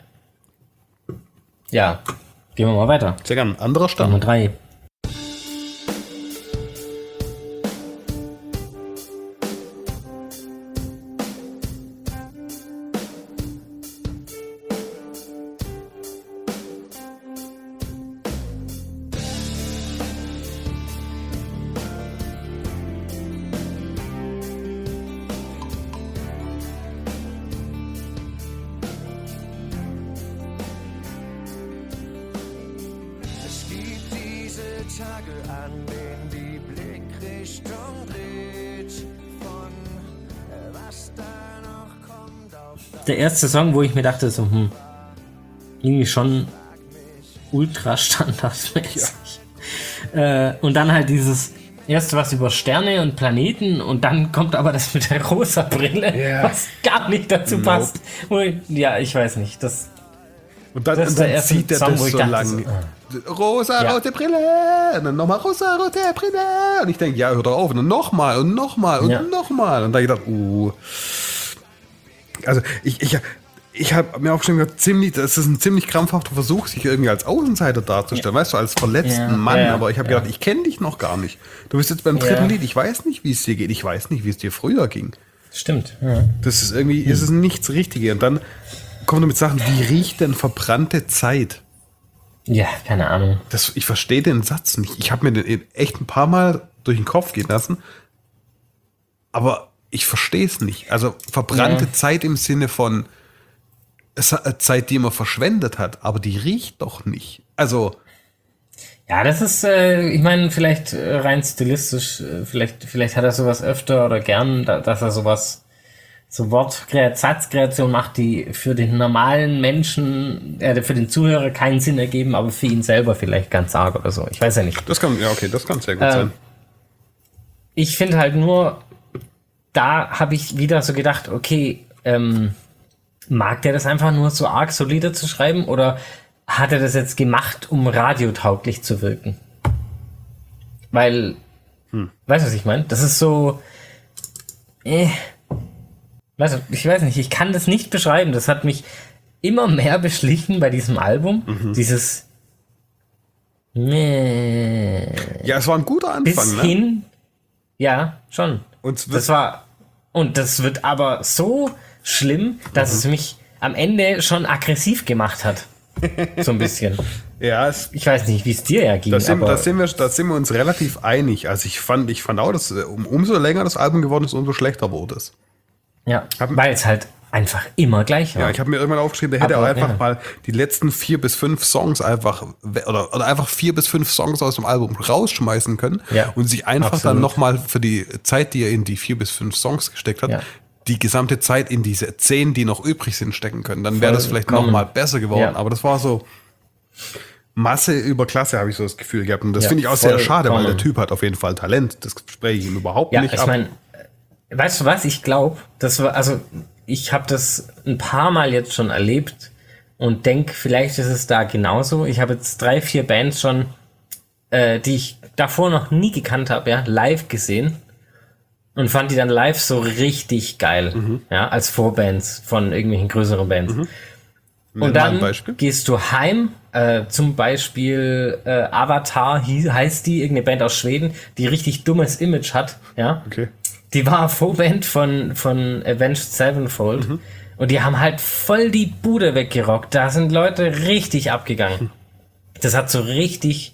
Ja, gehen wir mal weiter. Sehr gern. Anderer Stand. Nummer drei. Tage, an denen die Blickrichtung dreht, von äh, was da noch kommt auf das. Der erste Song, wo ich mir dachte, so, hm, irgendwie schon ultra standardmäßig. Ja. Äh, und dann halt dieses erste was über Sterne und Planeten und dann kommt aber das mit der rosa Brille, yeah. was gar nicht dazu nope. passt. Und, ja, ich weiß nicht, das... Und dann, das und dann zieht er das so lang. So, ah. Rosa, ja. rote Brille. Und dann nochmal rosa, rote Brille. Und ich denke, ja, hör doch auf. Und dann nochmal und nochmal und ja. nochmal. Und da habe ich gedacht, uh. Also, ich, ich, ich habe mir aufgeschrieben, ziemlich, das ist ein ziemlich krampfhafter Versuch, sich irgendwie als Außenseiter darzustellen. Ja. Weißt du, als verletzten ja. Mann. Ja. Aber ich habe ja. gedacht, ich kenne dich noch gar nicht. Du bist jetzt beim dritten ja. Lied. Ich weiß nicht, wie es dir geht. Ich weiß nicht, wie es dir früher ging. Stimmt. Ja. Das ist irgendwie, hm. ist es nichts Richtiges. Und dann kommt er mit Sachen, wie riecht denn verbrannte Zeit? Ja, keine Ahnung. Das, ich verstehe den Satz nicht. Ich habe mir den echt ein paar Mal durch den Kopf gehen lassen, aber ich verstehe es nicht. Also verbrannte ja. Zeit im Sinne von Zeit, die man verschwendet hat, aber die riecht doch nicht. Also ja, das ist, äh, ich meine, vielleicht äh, rein stilistisch, äh, vielleicht, vielleicht hat er sowas öfter oder gern, da, dass er sowas so Wortsatzkreation macht, die für den normalen Menschen, äh, für den Zuhörer keinen Sinn ergeben, aber für ihn selber vielleicht ganz arg oder so. Ich weiß ja nicht. Das kann, ja, okay, das kann sehr gut äh, sein. Ich finde halt nur, da habe ich wieder so gedacht, okay, ähm, mag der das einfach nur so arg solide zu schreiben oder hat er das jetzt gemacht, um radiotauglich zu wirken? Weil, hm. weißt du, was ich meine? Das ist so, äh, weißt du, ich weiß nicht, ich kann das nicht beschreiben. Das hat mich immer mehr beschlichen bei diesem Album. Mhm. Dieses Meh. Ja, es war ein guter Anfang, bis ne? hin, ja, schon. Und das war, und das wird aber so schlimm, dass mhm. es mich am Ende schon aggressiv gemacht hat. So ein bisschen. Ja, es, ich weiß nicht, wie es dir ja ging. Da sind, aber sind, wir, da sind wir uns relativ einig. Also ich fand, ich fand auch, dass um, umso länger das Album geworden ist, umso schlechter wurde es. Ja, Hab- weil es halt einfach immer gleich war. Ja, ich habe mir irgendwann aufgeschrieben, der hätte Aber, auch einfach ja. mal die letzten vier bis fünf Songs einfach we- oder, oder einfach vier bis fünf Songs aus dem Album rausschmeißen können Ja, und sich einfach absolut. dann nochmal für die Zeit, die er in die vier bis fünf Songs gesteckt hat, Ja. die gesamte Zeit in diese zehn, die noch übrig sind, stecken können. Dann wäre das vielleicht Vollkommen. nochmal besser geworden. Ja. Aber das war so Masse über Klasse, habe ich so das Gefühl gehabt. Und das Ja, finde ich auch sehr schade, weil der vollkommen. Typ hat auf jeden Fall Talent. Das spreche ich ihm überhaupt Ja, nicht ich ab. meine, weißt du was, ich glaube, das war, also ich habe das ein paar Mal jetzt schon erlebt und denke, vielleicht ist es da genauso. Ich habe jetzt drei, vier Bands schon, äh, die ich davor noch nie gekannt habe, ja, live gesehen und fand die dann live so richtig geil, Mhm. ja, als Vorbands von irgendwelchen größeren Bands. Nenn Und mal ein dann Beispiel. gehst du heim, äh, zum Beispiel äh, Avatar hie- heißt die, irgendeine Band aus Schweden, die richtig dummes Image hat, ja. Okay. Die war Vorband von, von Avenged Sevenfold Mhm. und die haben halt voll die Bude weggerockt. Da sind Leute richtig abgegangen. Das hat so richtig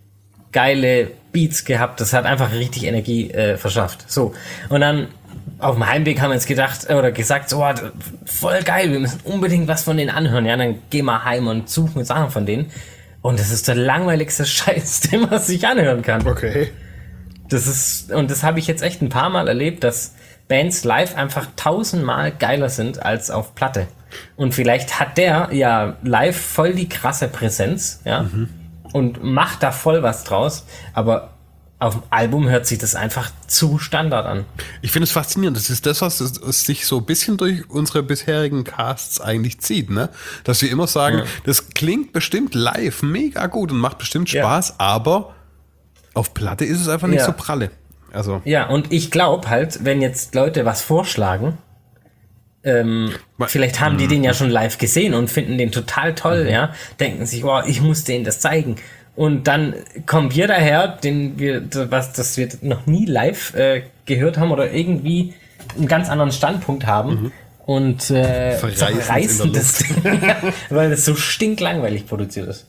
geile Beats gehabt. Das hat einfach richtig Energie äh, verschafft. So. Und dann auf dem Heimweg haben wir uns gedacht, äh, oder gesagt, so, oh, voll geil, wir müssen unbedingt was von denen anhören. Ja, dann gehen wir heim und suchen Sachen von denen. Und das ist der langweiligste Scheiß, den man sich anhören kann. Okay. Das ist, und das habe ich jetzt echt ein paar Mal erlebt, dass Bands live einfach tausendmal geiler sind als auf Platte. Und vielleicht hat der ja live voll die krasse Präsenz, ja, Mhm. und macht da voll was draus, aber auf dem Album hört sich das einfach zu Standard an. Ich finde es faszinierend. Das ist das, was es, es sich so ein bisschen durch unsere bisherigen Casts eigentlich zieht, ne? Dass wir immer sagen, Ja. das klingt bestimmt live mega gut und macht bestimmt Ja. Spaß, aber auf Platte ist es einfach nicht Ja. so pralle. Also, Ja, und ich glaube halt, wenn jetzt Leute was vorschlagen, ähm, Ma- vielleicht haben die den ja schon live gesehen und finden den total toll, ja, denken sich, oh, ich muss denen das zeigen. Und dann kommen wir daher, den wir, was, das wir noch nie live äh, gehört haben oder irgendwie einen ganz anderen Standpunkt haben und äh, Verreißen's in zerreißen der das Ding, ja, weil das so stinklangweilig produziert ist.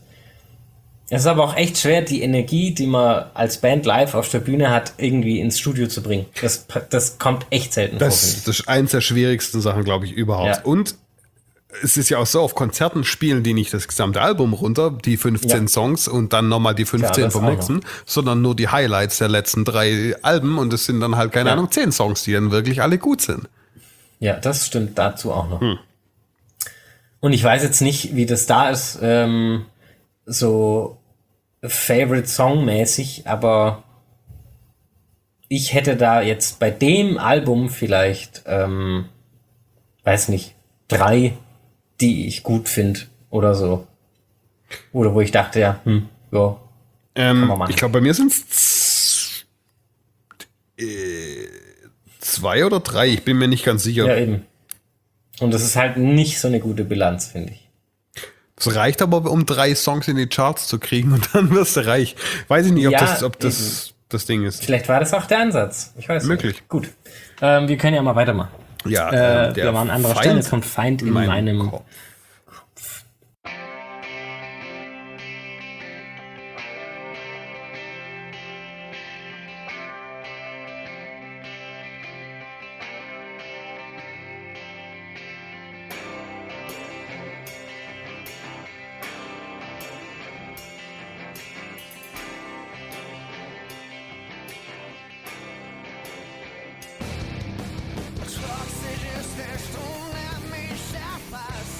Es ist aber auch echt schwer, die Energie, die man als Band live auf der Bühne hat, irgendwie ins Studio zu bringen. Das, das kommt echt selten vor, finde das, ich. das ist eins der schwierigsten Sachen, glaube ich, überhaupt. Ja. Und es ist ja auch so, auf Konzerten spielen die nicht das gesamte Album runter, die fünfzehn Ja. Songs und dann nochmal die fünfzehn das vom auch nächsten, sondern nur die Highlights der letzten drei Alben und es sind dann halt, keine Ja. Ahnung, zehn Songs, die dann wirklich alle gut sind. Ja, das stimmt dazu auch noch. Und ich weiß jetzt nicht, wie das da ist, ähm, so Favorite Song mäßig, aber ich hätte da jetzt bei dem Album vielleicht, ähm, weiß nicht, drei, die ich gut finde oder so. Oder wo ich dachte, ja, hm, ja, Ähm, man machen. ich glaube, bei mir sind es äh, zwei oder drei, ich bin mir nicht ganz sicher. ja eben. Und das ist halt nicht so eine gute Bilanz, finde ich. Es reicht aber, um drei Songs in die Charts zu kriegen und dann wirst du reich. Weiß ich nicht, ob Ja, das, ob das das Ding ist. Vielleicht war das auch der Ansatz. Ich weiß Möglich. nicht. Gut. Ähm, wir können ja mal weitermachen. Ja, Äh, ähm, wir waren an anderer Feind Stelle. Jetzt kommt Feind in meinem meinem. Kopf. Toxisch ist der Strom, der mich erfasst.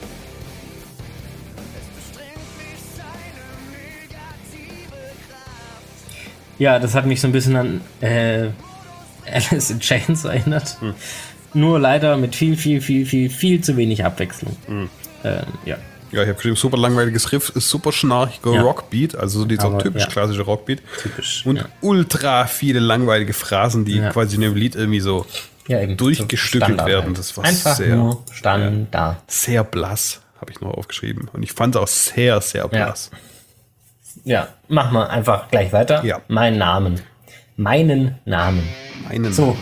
Es bestrengt mich seine negative Kraft. Ja, das hat mich so ein bisschen an äh, Alice in Chains erinnert. Hm. Nur leider mit viel, viel, viel, viel, viel zu wenig Abwechslung. Hm. Ähm, ja. Ja, ich habe geschrieben, super langweiliges Riff, ist super schnarchiger Ja. Rockbeat, also so dieser Aber, typisch ja. klassische Rockbeat. Typisch, Und ja. ultra viele langweilige Phrasen, die Ja. quasi in dem Lied irgendwie so Ja, eben. durchgestückelt Standard werden. halt. Das war Einfach sehr, nur Standard. sehr blass, habe ich noch aufgeschrieben. Und ich fand es auch sehr, sehr blass. Ja, machen wir einfach gleich weiter. Ja. Mein Namen. Meinen Namen. Meinen So.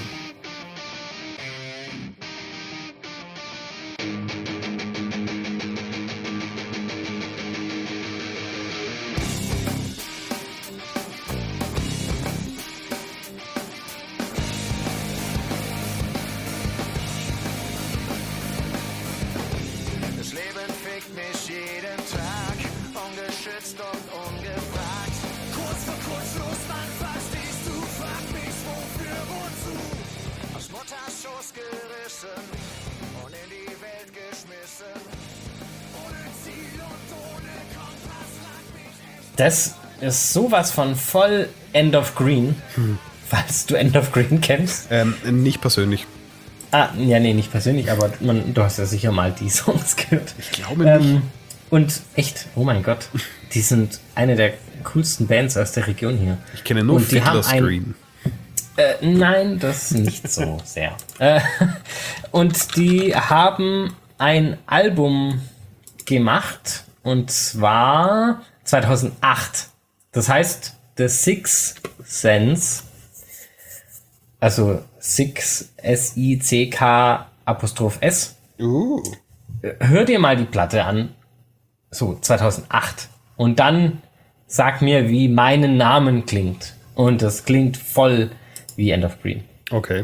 trifft mich jeden Tag, ungeschützt und ungefragt. Kurz vor kurzlos, wann verstehst du? Frag mich, wofür, wozu? Aus Mutters Schoß gerissen und in die Welt geschmissen. Ohne Ziel und ohne Kompass lag mich echt. Das ist sowas von voll End of Green, hm. falls du End of Green kennst. Ähm, nicht persönlich. Ah, ja, nee, nicht persönlich, aber man, du hast ja sicher mal die Songs gehört. Ich glaube nicht. Ähm, und echt, oh mein Gott, die sind eine der coolsten Bands aus der Region hier. Ich kenne nur und die haben Fiddler's ein, Green. Äh, nein, das nicht so sehr. Äh, und die haben ein Album gemacht, und zwar zweitausendacht. Das heißt, The Sixth Sense, also Six, S I C K Apostroph S. Uh. Hör dir mal die Platte an, so zweitausendacht, und dann sag mir, wie meinen Namen klingt. Und das klingt voll wie End of Green. Okay.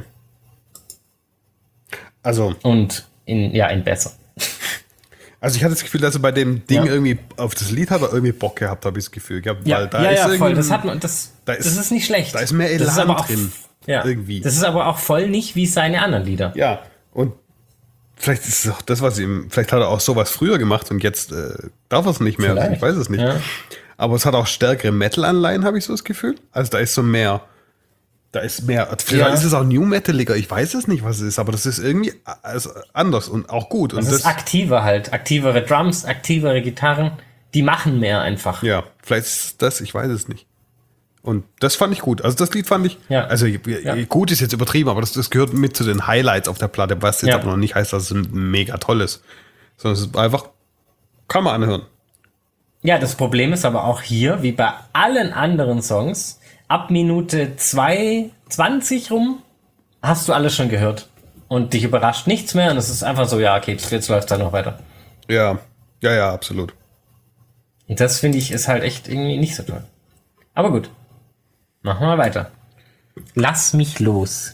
Also. Und in, ja, in besser. Also ich hatte das Gefühl, dass er bei dem Ding Ja. irgendwie auf das Lied hat er irgendwie Bock gehabt, habe ich das Gefühl gehabt. Ja, Weil da ja, ist ja, irgendwie- voll. Das hat man, das, da ist- das ist nicht schlecht. da ist mehr Elan das ist aber auch, drin, Ja, irgendwie. Das ist aber auch voll nicht wie seine anderen Lieder. Ja, und vielleicht ist es auch das, was ihm, vielleicht hat er auch sowas früher gemacht und jetzt äh, darf er es nicht mehr. Vielleicht. Ich weiß es nicht. Ja. Aber es hat auch stärkere Metal-Anleihen, habe ich so das Gefühl. Also da ist so mehr, da ist mehr, vielleicht Ja. ist es auch New Metaliger, ich weiß es nicht, was es ist, aber das ist irgendwie also anders und auch gut. Und Das ist aktiver halt. Aktivere Drums, aktivere Gitarren. Die machen mehr einfach. ja, vielleicht ist das, ich weiß es nicht. Und das fand ich gut. Also das Lied fand ich, Ja. also Ja. gut ist jetzt übertrieben, aber das, das gehört mit zu den Highlights auf der Platte, was jetzt Ja. aber noch nicht heißt, dass es mega toll ist. Sondern es ist einfach, kann man anhören. Ja, das Problem ist aber auch hier, wie bei allen anderen Songs, ab Minute zwei zwanzig rum hast du alles schon gehört. Und dich überrascht nichts mehr, und es ist einfach so, ja, okay, jetzt, jetzt läuft es dann noch weiter. Ja, ja, ja, absolut. Und das finde ich ist halt echt irgendwie nicht so toll. Aber gut. Machen wir weiter. Lass mich los.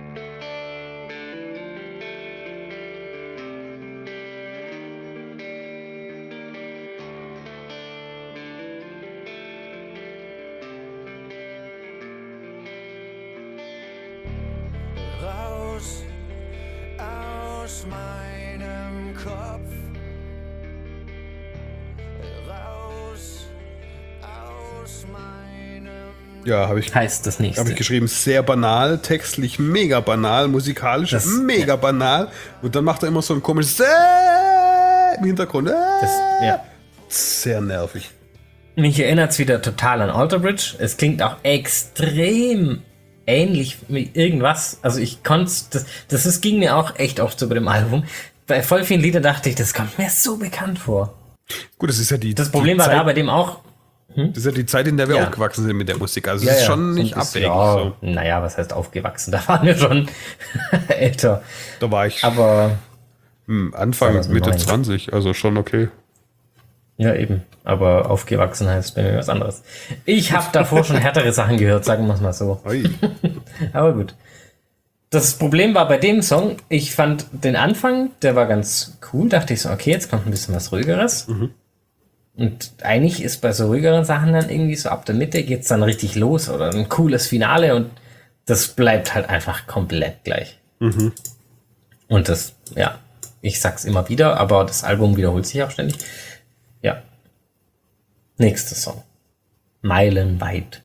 Raus aus meinem Kopf. Raus aus meinem. Ja, habe ich, Heißt das nächste. hab ich geschrieben, sehr banal, textlich mega banal, musikalisch Das- mega banal. Und dann macht er immer so ein komisches äh, im Hintergrund. Äh, Das, ja. Sehr nervig. Mich erinnert es wieder total an Alter Bridge. Es klingt auch extrem ähnlich wie irgendwas. Also ich konnte das, das ist, ging mir auch echt oft so bei dem Album. Bei voll vielen Liedern dachte ich, das kommt mir so bekannt vor. Gut, das ist ja die, Das Problem die war Zeit, da bei dem auch. das ist ja die Zeit, in der wir Ja. aufgewachsen sind mit der Musik. Also es ist schon so ein nicht bisschen, abwegig. Ja, So. Naja, was heißt aufgewachsen? Da waren wir schon älter. Da war ich Aber hm, Anfang, zweitausendneun. Mitte zwanzig, also schon okay. ja, eben. Aber aufgewachsen heißt bei mir was anderes. Ich habe davor schon härtere Sachen gehört, sagen wir es mal so. Ui. Aber gut. Das Problem war bei dem Song, ich fand den Anfang, der war ganz cool. Dachte ich so, okay, jetzt kommt ein bisschen was Ruhigeres. Mhm. Und eigentlich ist bei so ruhigeren Sachen dann irgendwie so ab der Mitte geht's dann richtig los oder ein cooles Finale, und das bleibt halt einfach komplett gleich. Mhm. Und das, ja, ich sag's immer wieder, aber das Album wiederholt sich auch ständig. Ja. Nächster Song. Meilenweit.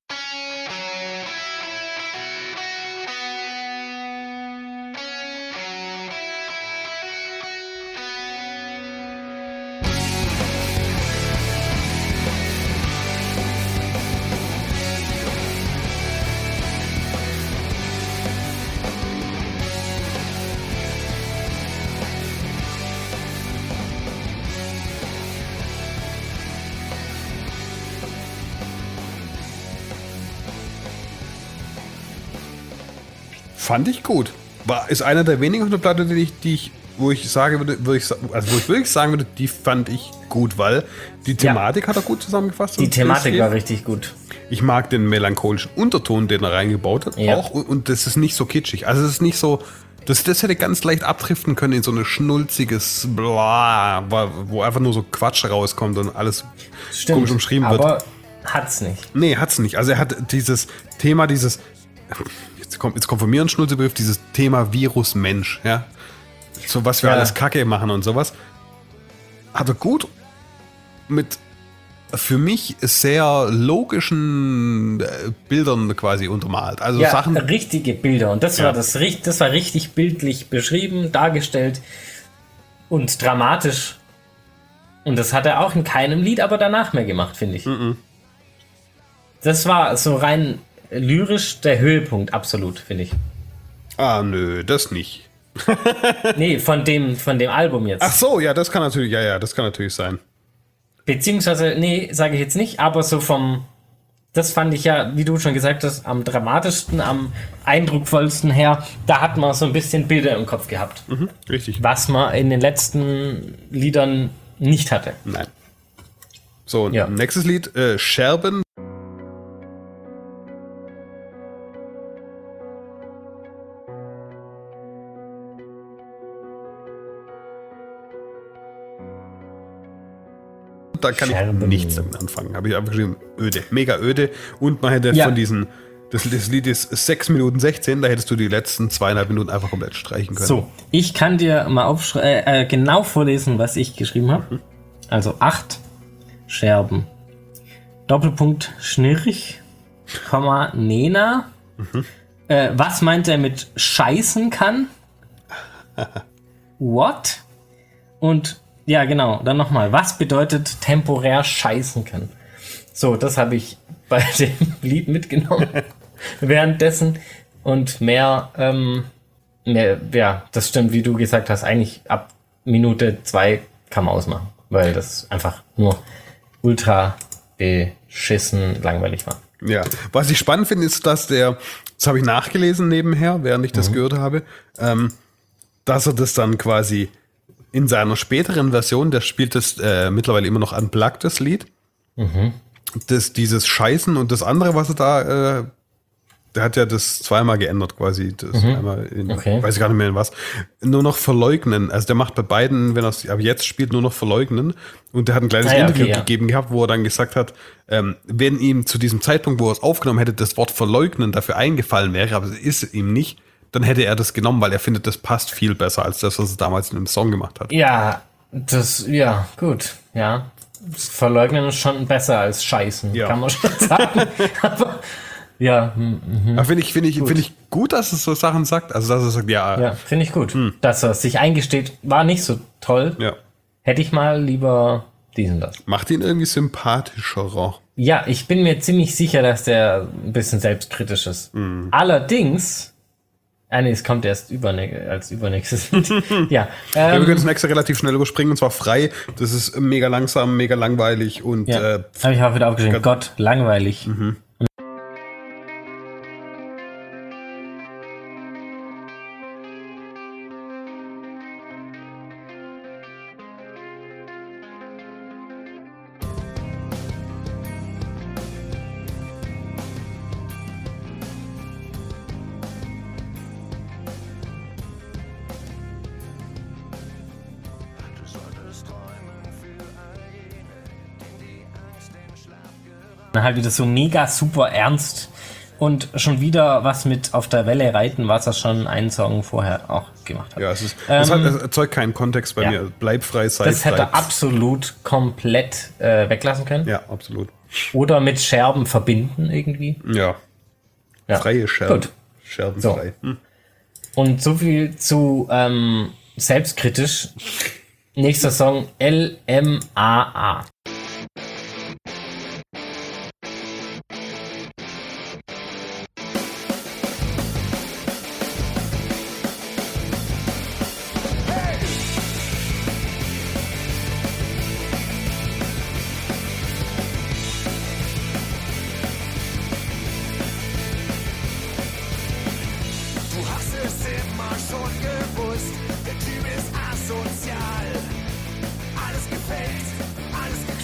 Fand ich gut. War, ist einer der wenigen auf der Platte, die ich, die ich, wo ich sage würde, würde ich, sa- also wo ich wirklich sagen würde, die fand ich gut, weil die Thematik hat er gut zusammengefasst. Die und Thematik das- war richtig gut. Ich mag den melancholischen Unterton, den er reingebaut hat, Ja. auch, und das ist nicht so kitschig. Also es ist nicht so, Das, das hätte ganz leicht abdriften können in so ein schnulziges Blah, wo einfach nur so Quatsch rauskommt und alles Stimmt, komisch umschrieben wird. aber hat's nicht. Nee, hat's nicht. Also er hat dieses Thema, dieses, jetzt kommt, jetzt kommt von mir ein Schnulzebegriff, dieses Thema Virus-Mensch, ja. So was wir Ja. alles Kacke machen und sowas. Hat er gut mit für mich sehr logischen äh, Bildern quasi untermalt. Also Ja, Sachen. richtige Bilder. Und das Ja. war das, richt- das war richtig bildlich beschrieben, dargestellt und dramatisch. Und das hat er auch in keinem Lied aber danach mehr gemacht, finde ich. Mhm. Das war so rein lyrisch der Höhepunkt, absolut, finde ich. Ah, nö, das nicht. Nee, von dem, von dem Album jetzt. Ach so, ja, das kann natürlich, ja, ja, das kann natürlich sein. Beziehungsweise, nee, sage ich jetzt nicht, aber so vom, das fand ich ja, wie du schon gesagt hast, am dramatischsten, am eindrucksvollsten her. Da hat man so ein bisschen Bilder im Kopf gehabt, Mhm, richtig. was man in den letzten Liedern nicht hatte. Nein. So, Ja. nächstes Lied, äh, Scherben. Da kann Scherben. ich nichts damit anfangen. Habe ich einfach geschrieben, öde, mega öde. Und man hätte Ja. von diesen, das, das Lied ist sechs Minuten sechzehn, da hättest du die letzten zweieinhalb Minuten einfach komplett streichen können. So, ich kann dir mal aufschre- äh, äh, genau vorlesen, was ich geschrieben habe. Also acht Scherben. Doppelpunkt Schnirch, Komma Nena. Äh, was meint er mit scheißen kann? What? Und ja, genau, dann nochmal. Was bedeutet temporär scheißen kann? So, das habe ich bei dem Lied mitgenommen. Währenddessen und mehr, ähm, mehr, ja, das stimmt, wie du gesagt hast, eigentlich ab Minute zwei kann man ausmachen, weil das einfach nur ultra beschissen langweilig war. Ja, was ich spannend finde, ist, dass der, das habe ich nachgelesen nebenher, während ich Mhm. das gehört habe, ähm, dass er das dann quasi in seiner späteren Version, der spielt das äh, mittlerweile immer noch unplugged, das Lied. Mhm. Das, dieses Scheißen und das andere, was er da, äh, der hat ja das zweimal geändert quasi, das einmal in, Mhm. Okay. weiß ich gar nicht mehr in was, nur noch verleugnen. Also der macht bei beiden, wenn er es ab jetzt spielt, nur noch verleugnen. Und der hat ein kleines Ah ja, Interview okay, ja. gegeben gehabt, wo er dann gesagt hat, ähm, wenn ihm zu diesem Zeitpunkt, wo er es aufgenommen hätte, das Wort verleugnen dafür eingefallen wäre, aber es ist ihm nicht, dann hätte er das genommen, weil er findet, das passt viel besser als das, was er damals in dem Song gemacht hat. Ja, das, ja, gut, ja. Verleugnen ist schon besser als scheißen, Ja. kann man schon sagen. Aber, ja, hm, Aber finde ich, finde ich, finde ich gut, dass es so Sachen sagt. Also, dass er sagt, ja, ja, finde ich gut. Hm. Dass er sich eingesteht, war nicht so toll. ja. Hätte ich mal lieber diesen das. Macht ihn irgendwie sympathischerer. Ja, ich bin mir ziemlich sicher, dass der ein bisschen selbstkritisch ist. Hm. Allerdings, ah nee, es kommt erst überne als übernächstes Lied. Ja, Ja, wir ähm, können das nächste relativ schnell überspringen, und zwar frei. Das ist mega langsam, mega langweilig und ja. äh, habe ich auch wieder aufgeschrieben. Gott, langweilig. Du solltest träumen für all jene, denen die Angst den Schlaf geraubt. Dann halt wieder so mega super ernst und schon wieder was mit auf der Welle reiten, was er schon einen Song vorher auch gemacht hat. ja, es ist, das, Ähm, hat, das erzeugt keinen Kontext bei ja. mir. Bleib frei, sei Das frei. hätte er absolut komplett äh, weglassen können. Ja, absolut. Oder mit Scherben verbinden irgendwie. Ja, Ja. freie Scherben. Gut. Scherbenfrei. Hm. Und so viel zu ähm, selbstkritisch. Nächster Song L M A A. Du hast es immer schon gewusst, der Typ ist asozial. Alles gefaked, alles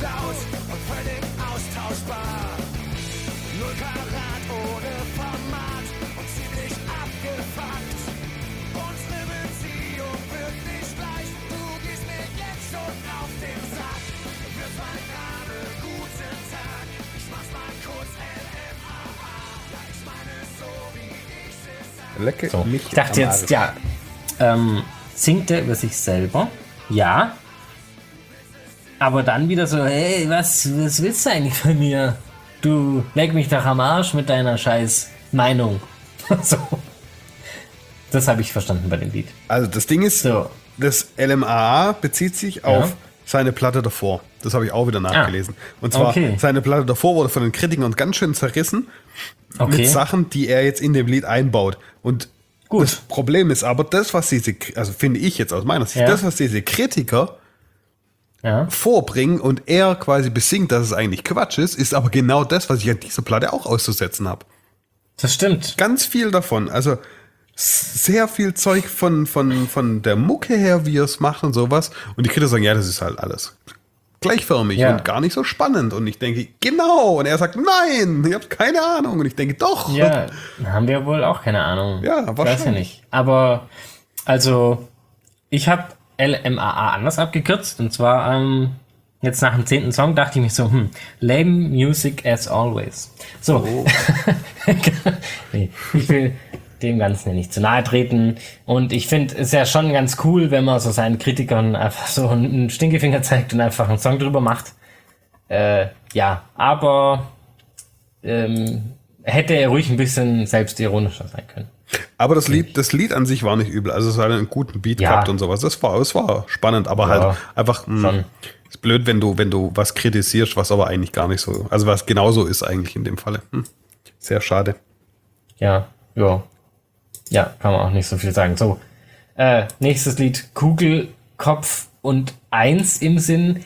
Lecke So. mich Ich dachte am jetzt, Arsch. ja, ähm, singt er über sich selber? Ja. Aber dann wieder so, hey, was, was willst du eigentlich von mir? Du leck mich doch am Arsch mit deiner scheiß Meinung. So. Das habe ich verstanden bei dem Lied. Also das Ding ist, So. das L M A A bezieht sich auf seine Platte davor. Das habe ich auch wieder nachgelesen. Und zwar, Okay. seine Platte davor wurde von den Kritikern ganz schön zerrissen Okay. mit Sachen, die er jetzt in dem Lied einbaut. Und Gut. das Problem ist aber, das, was diese, also finde ich jetzt aus meiner Sicht, Ja. das, was diese Kritiker Ja. vorbringen und er quasi besingt, dass es eigentlich Quatsch ist, ist aber genau das, was ich an dieser Platte auch auszusetzen habe. Das stimmt. Ganz viel davon. Also s- sehr viel Zeug von, von, von der Mucke her, wie er es macht und sowas. Und die Kritiker sagen, ja, das ist halt alles gleichförmig Ja. und gar nicht so spannend. Und ich denke, genau. Und er sagt, nein, ihr habt keine Ahnung. Und ich denke, doch. Ja, haben wir wohl auch keine Ahnung. Ja, Ich weiß ja wahrscheinlich. nicht. Aber, also, ich habe L M A A anders abgekürzt. Und zwar, ähm, jetzt nach dem zehnten Song dachte ich mir so, hm, lame music as always. So. Oh. Nee, ich will dem Ganzen ja nicht zu nahe treten. Und ich finde es ja schon ganz cool, wenn man so seinen Kritikern einfach so einen Stinkefinger zeigt und einfach einen Song drüber macht. Äh, ja, aber ähm, hätte er ruhig ein bisschen selbstironischer sein können. Aber das Lied, das Lied an sich war nicht übel. Also es hat einen guten Beat Ja. gehabt und sowas. Das war, das war spannend, aber Ja, halt einfach mh, schon. ist blöd, wenn du, wenn du was kritisierst, was aber eigentlich gar nicht so, also was genauso ist eigentlich in dem Falle. Hm. Sehr schade. Ja, ja. Ja, kann man auch nicht so viel sagen. So, äh, nächstes Lied, Kugel, Kopf und Eins im Sinn.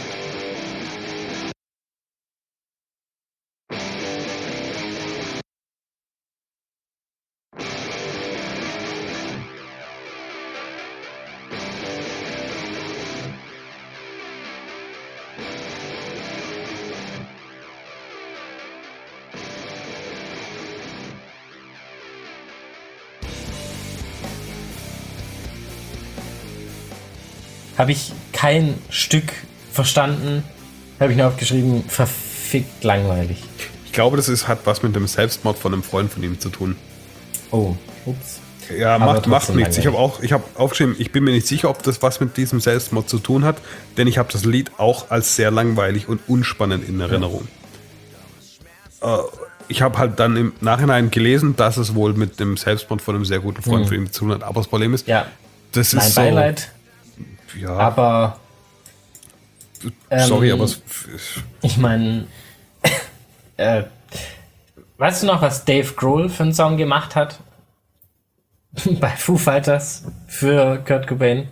Habe ich kein Stück verstanden. Habe ich nur aufgeschrieben, verfickt langweilig. Ich glaube, das ist, hat was mit dem Selbstmord von einem Freund von ihm zu tun. Oh, ups. Ja, Aber macht, macht trotzdem nichts. Ich habe langweilig. auch, ich habe aufgeschrieben, ich bin mir nicht sicher, ob das was mit diesem Selbstmord zu tun hat, denn ich habe das Lied auch als sehr langweilig und unspannend in Erinnerung. Äh, ich habe halt dann im Nachhinein gelesen, dass es wohl mit dem Selbstmord von einem sehr guten Freund von ihm zu tun hat. Aber das Problem ist, Hm. Ja, das mein ist so, Beileid, ja, aber sorry, ähm, aber es, ich meine, äh, weißt du noch, was Dave Grohl für einen Song gemacht hat? Bei Foo Fighters für Kurt Cobain?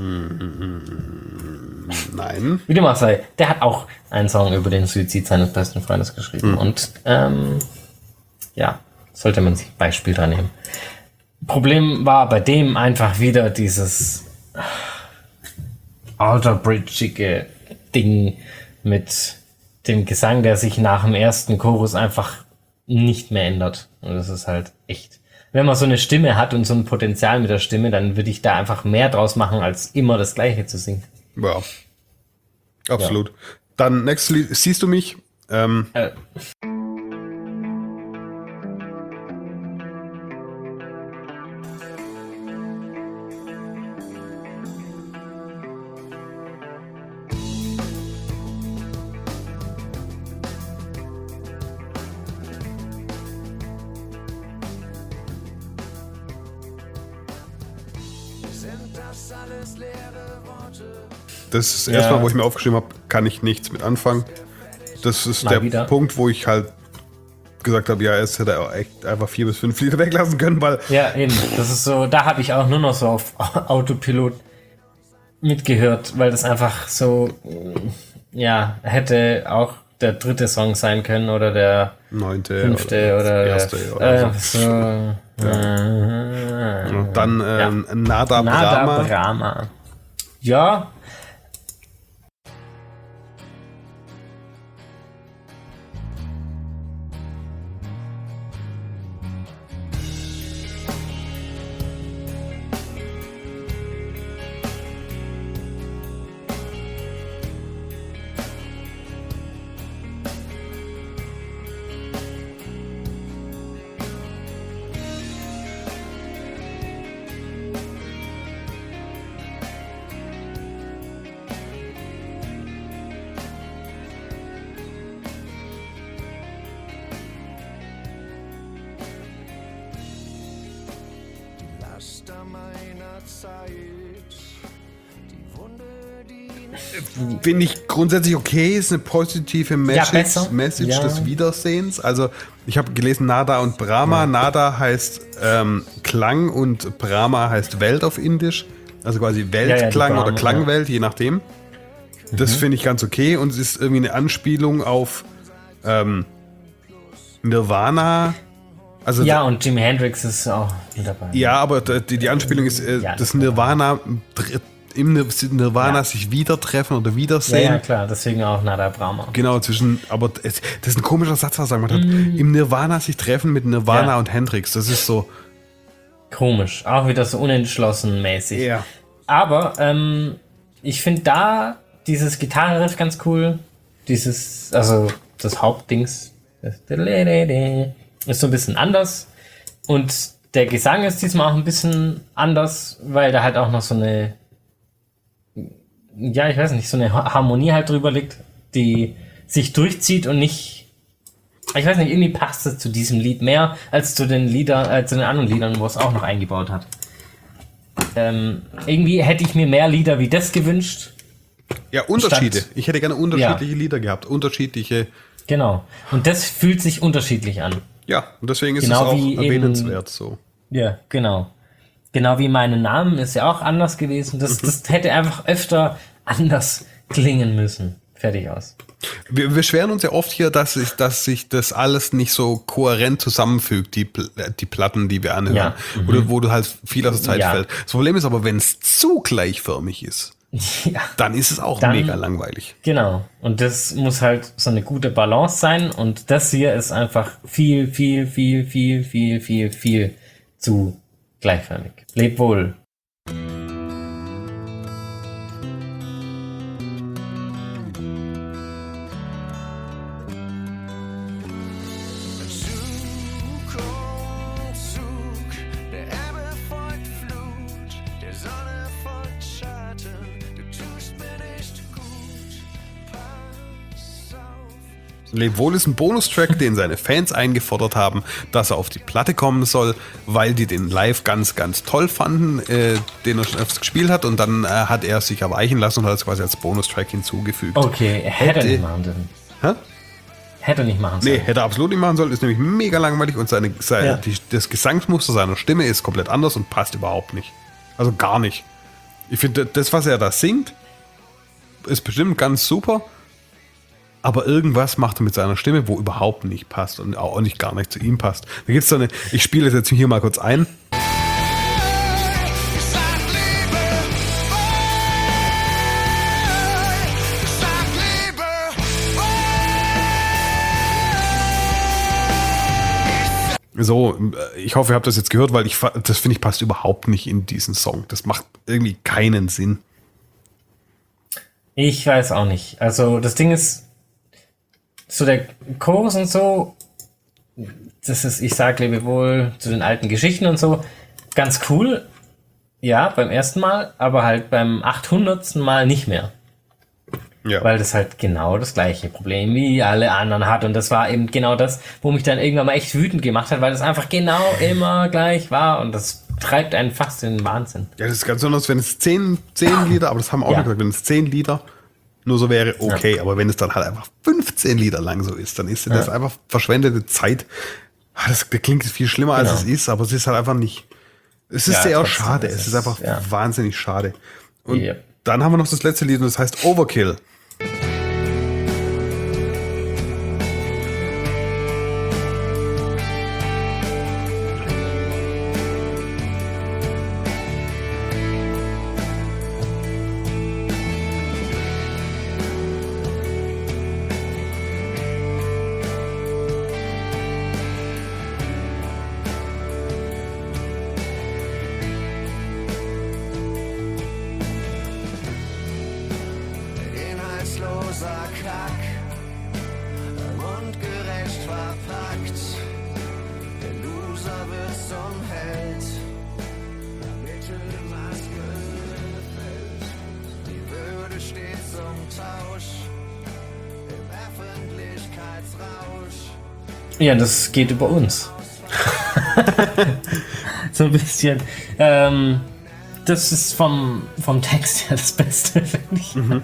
nein. Wie dem auch sei, der hat auch einen Song über den Suizid seines besten Freundes geschrieben. Und ähm, ja, sollte man sich Beispiel dran nehmen. Problem war bei dem einfach wieder dieses outerbridgeige Ding mit dem Gesang, der sich nach dem ersten Chorus einfach nicht mehr ändert. Und das ist halt echt. Wenn man so eine Stimme hat und so ein Potenzial mit der Stimme, dann würde ich da einfach mehr draus machen, als immer das Gleiche zu singen. Ja, absolut. Dann nächstes Lied, siehst du mich? Ähm, Äh, Sind das alles leere Worte? Das ist das Ja. erste Mal, wo ich mir aufgeschrieben habe, kann ich nichts mit anfangen. Das ist Mal der wieder. Punkt, wo ich halt gesagt habe, ja, es hätte auch echt einfach vier bis fünf Lieder weglassen können, weil Ja, eben. Das ist so, da habe ich auch nur noch so auf Autopilot mitgehört, weil das einfach so, ja, hätte auch der dritte Song sein können oder der neunte fünfte oder, oder, erste der, oder äh, so. so. Äh, Und dann ähm, Nada, Nada Brahma. Brahma. Ja. Zeit. Die Wunde, die Finde ich grundsätzlich okay, ist eine positive Message, besser. Message Ja. des Wiedersehens. Also ich habe gelesen Nada und Brahma. Nada heißt ähm, Klang und Brahma heißt Welt auf Indisch. Also quasi Weltklang Brahma, oder Klangwelt, je nachdem. Das finde ich ganz okay und es ist irgendwie eine Anspielung auf ähm, Nirvana. Also Ja, und Jimi Hendrix ist auch mit dabei. ja, aber die, die Anspielung ist, äh, Ja, dass das- Nirvana dr- im Nir- Nirvana Ja. sich wieder treffen oder Ja, wiedersehen. ja, klar, deswegen auch Nada Brahma. Genau, zwischen, aber es, das ist ein komischer Satz, was man hat. Im Nirvana sich treffen mit Nirvana Ja. und Hendrix. Das ist so. Komisch, auch wieder so unentschlossen mäßig. Aber ähm, ich finde da dieses Gitarrenriff ganz cool. Dieses, also das Hauptdings das ist so ein bisschen anders. Und der Gesang ist diesmal auch ein bisschen anders, weil da halt auch noch so eine, ja, ich weiß nicht, so eine Ha- Harmonie halt drüber liegt, die sich durchzieht und nicht, ich weiß nicht, irgendwie passt es zu diesem Lied mehr als zu den Liedern, äh, zu den anderen Liedern, wo es auch noch eingebaut hat. Ähm, irgendwie hätte ich mir mehr Lieder wie das gewünscht. Ja, Unterschiede. Statt- Ich hätte gerne unterschiedliche Lieder gehabt. Unterschiedliche. Genau. Und das fühlt sich unterschiedlich an. Ja, und deswegen ist Genau es auch wie eben- erwähnenswert so. Ja, genau. Genau wie meinen Namen ist ja auch anders gewesen. Das, das hätte einfach öfter anders klingen müssen. Fertig aus. Wir wir beschweren uns ja oft hier, dass sich, dass sich das alles nicht so kohärent zusammenfügt, die, Pl- die Platten, die wir anhören. Ja. Oder wo du halt viel aus der Zeit Ja. fällt. Das Problem ist aber, wenn es zu gleichförmig ist, Ja. dann ist es auch Dann- mega langweilig. Genau. Und das muss halt so eine gute Balance sein. Und das hier ist einfach viel, viel, viel, viel, viel, viel, viel zu gleichförmig. Leb wohl. Zug um Zug, der Ebbe folgt Flut, der Sonne folgt Schatten, du tust mir nicht gut, pass auf. Leb wohl ist ein Bonustrack, den seine Fans eingefordert haben, dass er auf die Platte kommen soll, weil die den live ganz, ganz toll fanden, äh, den er schon öfters gespielt hat. Und dann äh, hat er sich erweichen lassen und hat es quasi als Bonustrack hinzugefügt. Okay, hätte er Hätte- nicht machen dürfen. Hä? Hätte er nicht machen Nee, sollen. hätte er absolut nicht machen sollen, ist nämlich mega langweilig und seine, seine, Ja. die, das Gesangsmuster seiner Stimme ist komplett anders und passt überhaupt nicht. Also gar nicht. Ich finde, das, was er da singt, ist bestimmt ganz super, aber irgendwas macht er mit seiner Stimme, wo überhaupt nicht passt und auch nicht gar nicht zu ihm passt. Da gibt es so eine, ich spiele das jetzt hier mal kurz ein. Ich sag Liebe, ich sag Liebe, So, äh, ich hoffe, ihr habt das jetzt gehört, weil ich fa- das finde ich passt überhaupt nicht in diesen Song. Das macht irgendwie keinen Sinn. Ich weiß auch nicht. Also das Ding ist, so der Chorus und so, das ist, ich sag lebe wohl zu den alten Geschichten und so, ganz cool. Ja, beim ersten Mal, aber halt beim achthundertsten Mal nicht mehr. Ja. Weil das halt genau das gleiche Problem wie alle anderen hat. Und das war eben genau das, wo mich dann irgendwann mal echt wütend gemacht hat, weil das einfach genau immer gleich war. Und das treibt einen fast in den Wahnsinn. Ja, das ist ganz anders, wenn es zehn, zehn Lieder, aber das haben wir auch Ja. schon gesagt, wenn es zehn Lieder nur so wäre, okay, aber wenn es dann halt einfach fünfzehn Lieder lang so ist, dann ist das Ja. einfach verschwendete Zeit. Ah, Das, das klingt viel schlimmer, als Genau. es ist, aber es ist halt einfach nicht. Es ist Ja, sehr trotzdem schade, ist es es- ist einfach ja. wahnsinnig schade. Und Yep. dann haben wir noch das letzte Lied und das heißt Overkill. inhaltsloser Kack, mundgerecht verpackt. Der Loser wird zum Held, der Mittelmaske fällt. Die Würde steht zum Tausch, im Öffentlichkeitsrausch. Ja, das geht über uns. So ein bisschen. Ähm, das ist vom, vom Text her das Beste, finde ich. Mhm.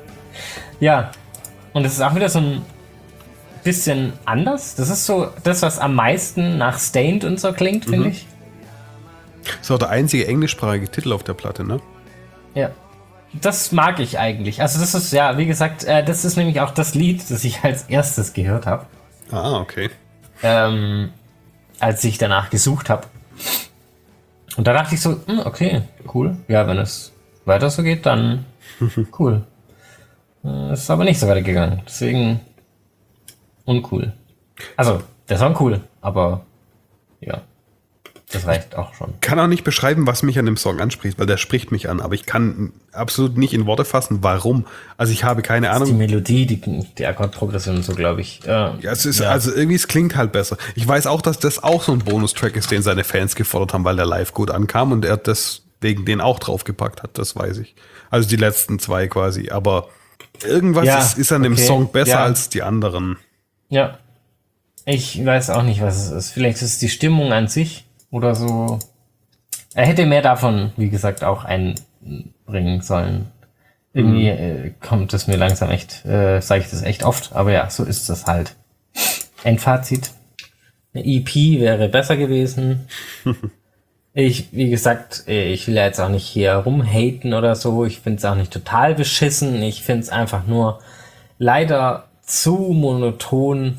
Ja, und es ist auch wieder so ein bisschen anders. Das ist so das, was am meisten nach Stained und so klingt, finde Mhm. ich. Das ist auch der einzige englischsprachige Titel auf der Platte, ne? Ja. Das mag ich eigentlich. Also das ist, ja, wie gesagt, äh, das ist nämlich auch das Lied, das ich als erstes gehört habe, Ah, okay. ähm, als ich danach gesucht habe. Und da dachte ich so, hm, okay, cool. Ja, wenn es weiter so geht, dann cool. Äh, ist aber nicht so weitergegangen. Deswegen uncool. Also, der Song cool, aber ja, das reicht auch schon. Kann auch nicht beschreiben, was mich an dem Song anspricht, weil der spricht mich an, aber ich kann absolut nicht in Worte fassen, warum. Also ich habe keine Das ist die Ahnung. Melodie, die, die Akkordprogression und so, glaube ich. Äh, Ja, es ist, ja. also irgendwie, es klingt halt besser. Ich weiß auch, dass das auch so ein Bonustrack ist, den seine Fans gefordert haben, weil der live gut ankam und er deswegen den auch draufgepackt hat, das weiß ich. Also die letzten zwei quasi, aber irgendwas Ja, ist, ist an dem okay, Song besser ja. als die anderen. Ja. Ich weiß auch nicht, was es ist. Vielleicht ist es die Stimmung an sich oder so. Er hätte mehr davon, wie gesagt, auch einbringen sollen. Irgendwie äh, kommt es mir langsam echt, äh, sage ich das echt oft, aber ja, so ist es halt. Endfazit. Eine E P wäre besser gewesen. Ich, wie gesagt, äh, ich will ja jetzt auch nicht hier rumhaten oder so. Ich finde es auch nicht total beschissen. Ich finde es einfach nur leider zu monoton.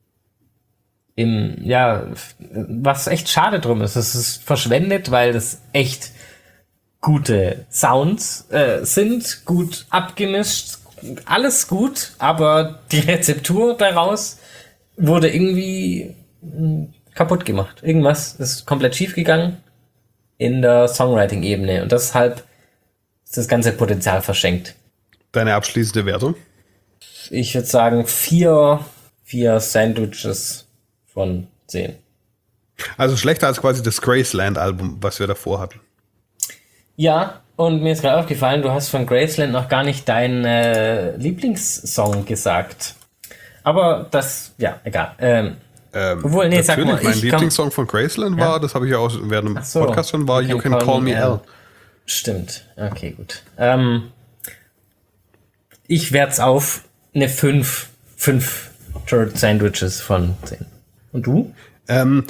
Im, ja, was echt schade drum ist. Es ist verschwendet, weil das echt gute Sounds äh, sind, gut abgemischt, alles gut, aber die Rezeptur daraus wurde irgendwie mh, kaputt gemacht. Irgendwas ist komplett schief gegangen in der Songwriting-Ebene und deshalb ist das ganze Potenzial verschenkt. Deine abschließende Wertung? Ich würde sagen vier, vier Sandwiches von zehn. Also schlechter als quasi das Graceland-Album, was wir davor hatten. Ja, und mir ist gerade aufgefallen, du hast von Graceland noch gar nicht deinen äh, Lieblingssong gesagt. Aber das, ja, egal. Ähm, Ähm, Obwohl, nee, sag natürlich, mal, mein ich Lieblingssong von Graceland war, Ja. das habe ich ja auch während dem Ach so. Podcast schon, war You Can Call Me Al. Stimmt, okay, gut. Ähm, ich werde es auf eine fünf, fünf Turd Sandwiches von zehn. Und du? Ähm,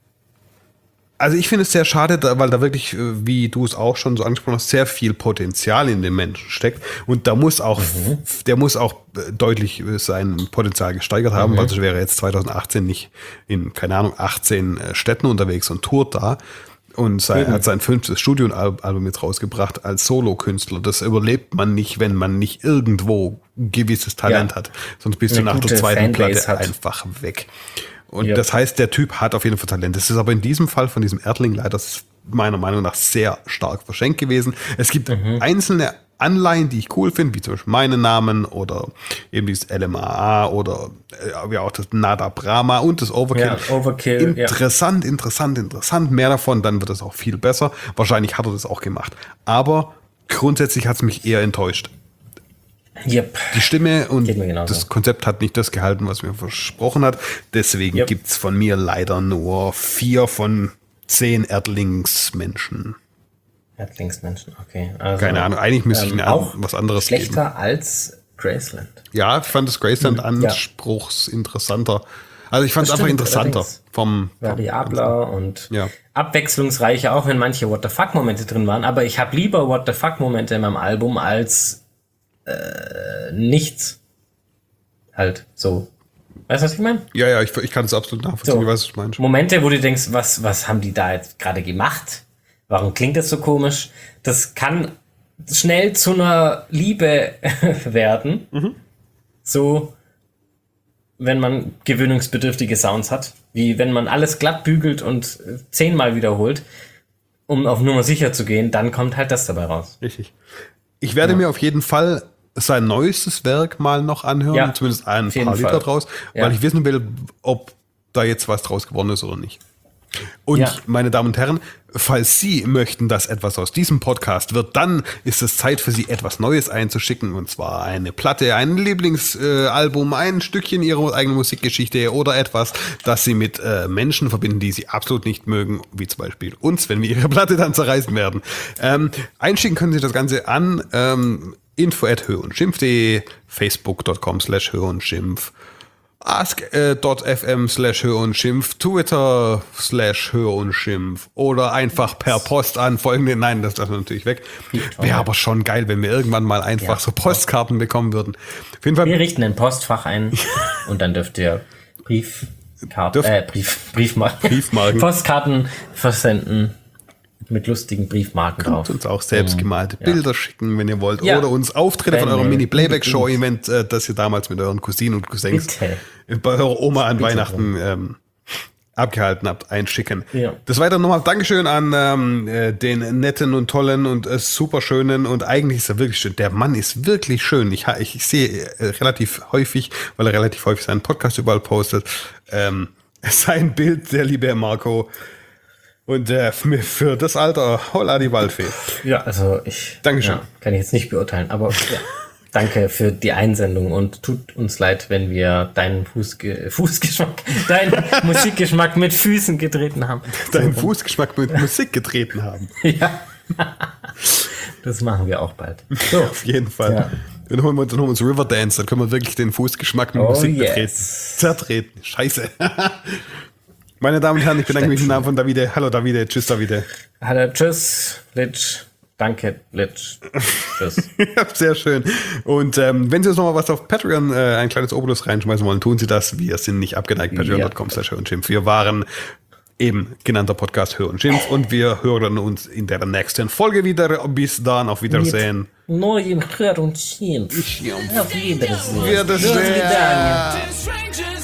also ich finde es sehr schade, da, weil da wirklich, äh, wie du es auch schon so angesprochen hast, sehr viel Potenzial in den Menschen steckt. Und da muss auch, Mhm. der muss auch äh, deutlich äh, sein Potenzial gesteigert haben, Mhm. weil sonst wäre er jetzt zwanzig achtzehn nicht in, keine Ahnung, achtzehn äh, Städten unterwegs und tourt da. Und sein, Eben. hat sein fünftes Studioalbum jetzt rausgebracht als Solokünstler. Das überlebt man nicht, wenn man nicht irgendwo ein gewisses Talent Ja. hat. Sonst bist du Eine nach der gute zweiten Fanbase Platte hat. einfach weg. Und Ja. das heißt, der Typ hat auf jeden Fall Talent. Das ist aber in diesem Fall von diesem Erdling leider meiner Meinung nach sehr stark verschenkt gewesen. Es gibt Mhm. einzelne Anleihen, die ich cool finde, wie zum Beispiel meinen Namen oder eben dieses L M A A oder äh, ja auch das Nada Brahma und das Overkill. Ja, Overkill, ja. Interessant, interessant, interessant. Mehr davon, dann wird es auch viel besser. Wahrscheinlich hat er das auch gemacht. Aber grundsätzlich hat es mich eher enttäuscht. Yep. Die Stimme und Geht mir genauso. das Konzept hat nicht das gehalten, was mir versprochen hat. Deswegen Yep. gibt's von mir leider nur vier von zehn Erdlingsmenschen. Erdlingsmenschen, okay. Also, Keine Ahnung, eigentlich müsste ich ähm, eine, auch was anderes schlechter geben. als Graceland. Ja, ich fand das Graceland Mhm, ja. anspruchsinteressanter. Also ich fand es Das einfach stimmt, interessanter. allerdings. Vom, Variabler und Ja. abwechslungsreicher, auch wenn manche What the fuck-Momente drin waren. Aber ich habe lieber What the fuck-Momente in meinem Album als äh, nichts. Halt so. Weißt du, was ich meine? ja, ja, ich, ich kann es absolut nachvollziehen, So. was du meinst. Momente, wo du denkst, was, was haben die da jetzt gerade gemacht? Warum klingt das so komisch? Das kann schnell zu einer Liebe werden. So, wenn man gewöhnungsbedürftige Sounds hat. Wie wenn man alles glatt bügelt und äh, zehnmal wiederholt, um auf Nummer sicher zu gehen, dann kommt halt das dabei raus. Richtig. Ich werde mir auf jeden Fall sein neuestes Werk mal noch anhören, Ja, zumindest ein auf jeden paar Lieder Fall. draus, Ja. weil ich wissen will, ob da jetzt was draus geworden ist oder nicht. Und Ja. meine Damen und Herren, falls Sie möchten, dass etwas aus diesem Podcast wird, dann ist es Zeit für Sie, etwas Neues einzuschicken. Und zwar eine Platte, ein Lieblingsalbum, äh, ein Stückchen Ihrer eigenen Musikgeschichte oder etwas, das Sie mit äh, Menschen verbinden, die Sie absolut nicht mögen, wie zum Beispiel uns, wenn wir Ihre Platte dann zerreißen werden. Ähm, einschicken können Sie das Ganze an ähm, info at höhe und schimpf punkt de, facebook punkt com slash höhe und schimpf, ask.fm slash Höhe und Schimpf, Twitter slash Höhe und Schimpf oder einfach per Post an folgende. Nein, das lassen wir natürlich weg. Wäre aber schon geil, wenn wir irgendwann mal einfach Ja. so Postkarten bekommen würden. Auf jeden Fall. Wir richten ein Postfach ein und dann dürft ihr Briefkarten, Dürft- äh, Brief, Briefmarken, Briefmarken. Postkarten versenden mit lustigen Briefmarken drauf. Uns auch selbstgemalte Bilder schicken, wenn ihr wollt. Ja. Oder uns Auftritte von Fan-Mail. eurem Mini-Playback-Show-Event, äh, das ihr damals mit euren Cousinen und Cousins Bitte. bei eurer Oma an Bitte Weihnachten ähm, abgehalten habt, einschicken. Ja. Des Weiteren nochmal Dankeschön an ähm, äh, den netten und tollen und äh, super schönen und eigentlich ist er wirklich schön. Der Mann ist wirklich schön. Ich, ha- ich sehe äh, relativ häufig, weil er relativ häufig seinen Podcast überall postet, ähm, sein Bild, der liebe Herr Marco. Und äh, für, für das Alter, holla die Waldfee. Ja, also ich Dankeschön. Ja, kann ich jetzt nicht beurteilen, aber ja, danke für die Einsendung und tut uns leid, wenn wir deinen Fußge Fußgeschmack, deinen Musikgeschmack mit Füßen getreten haben. Deinen Fußgeschmack mit Musik getreten haben. Ja. Das machen wir auch bald. So. Auf jeden Fall. Ja. Dann holen wir uns, dann holen wir uns Riverdance, dann können wir wirklich den Fußgeschmack mit Oh, Musik yes. betreten. Zertreten. Scheiße. Meine Damen und Herren, ich bedanke mich im Namen von Davide. Hallo Davide, tschüss Davide. Hallo, tschüss, Litsch. Danke, Litsch. Tschüss. Ja, sehr schön. Und ähm, wenn Sie uns noch mal was auf Patreon, äh, ein kleines Obolus reinschmeißen wollen, tun Sie das. Wir sind nicht abgeneigt. patreon punkt com slash Hör und Schimpf. Wir waren eben genannter Podcast Hör und Schimpf und wir hören uns in der nächsten Folge wieder. Bis dann, auf Wiedersehen. Neuen Hör und Schimpf. Schimpf. Auf Wiedersehen. Wiedersehen. Wiedersehen. Stranger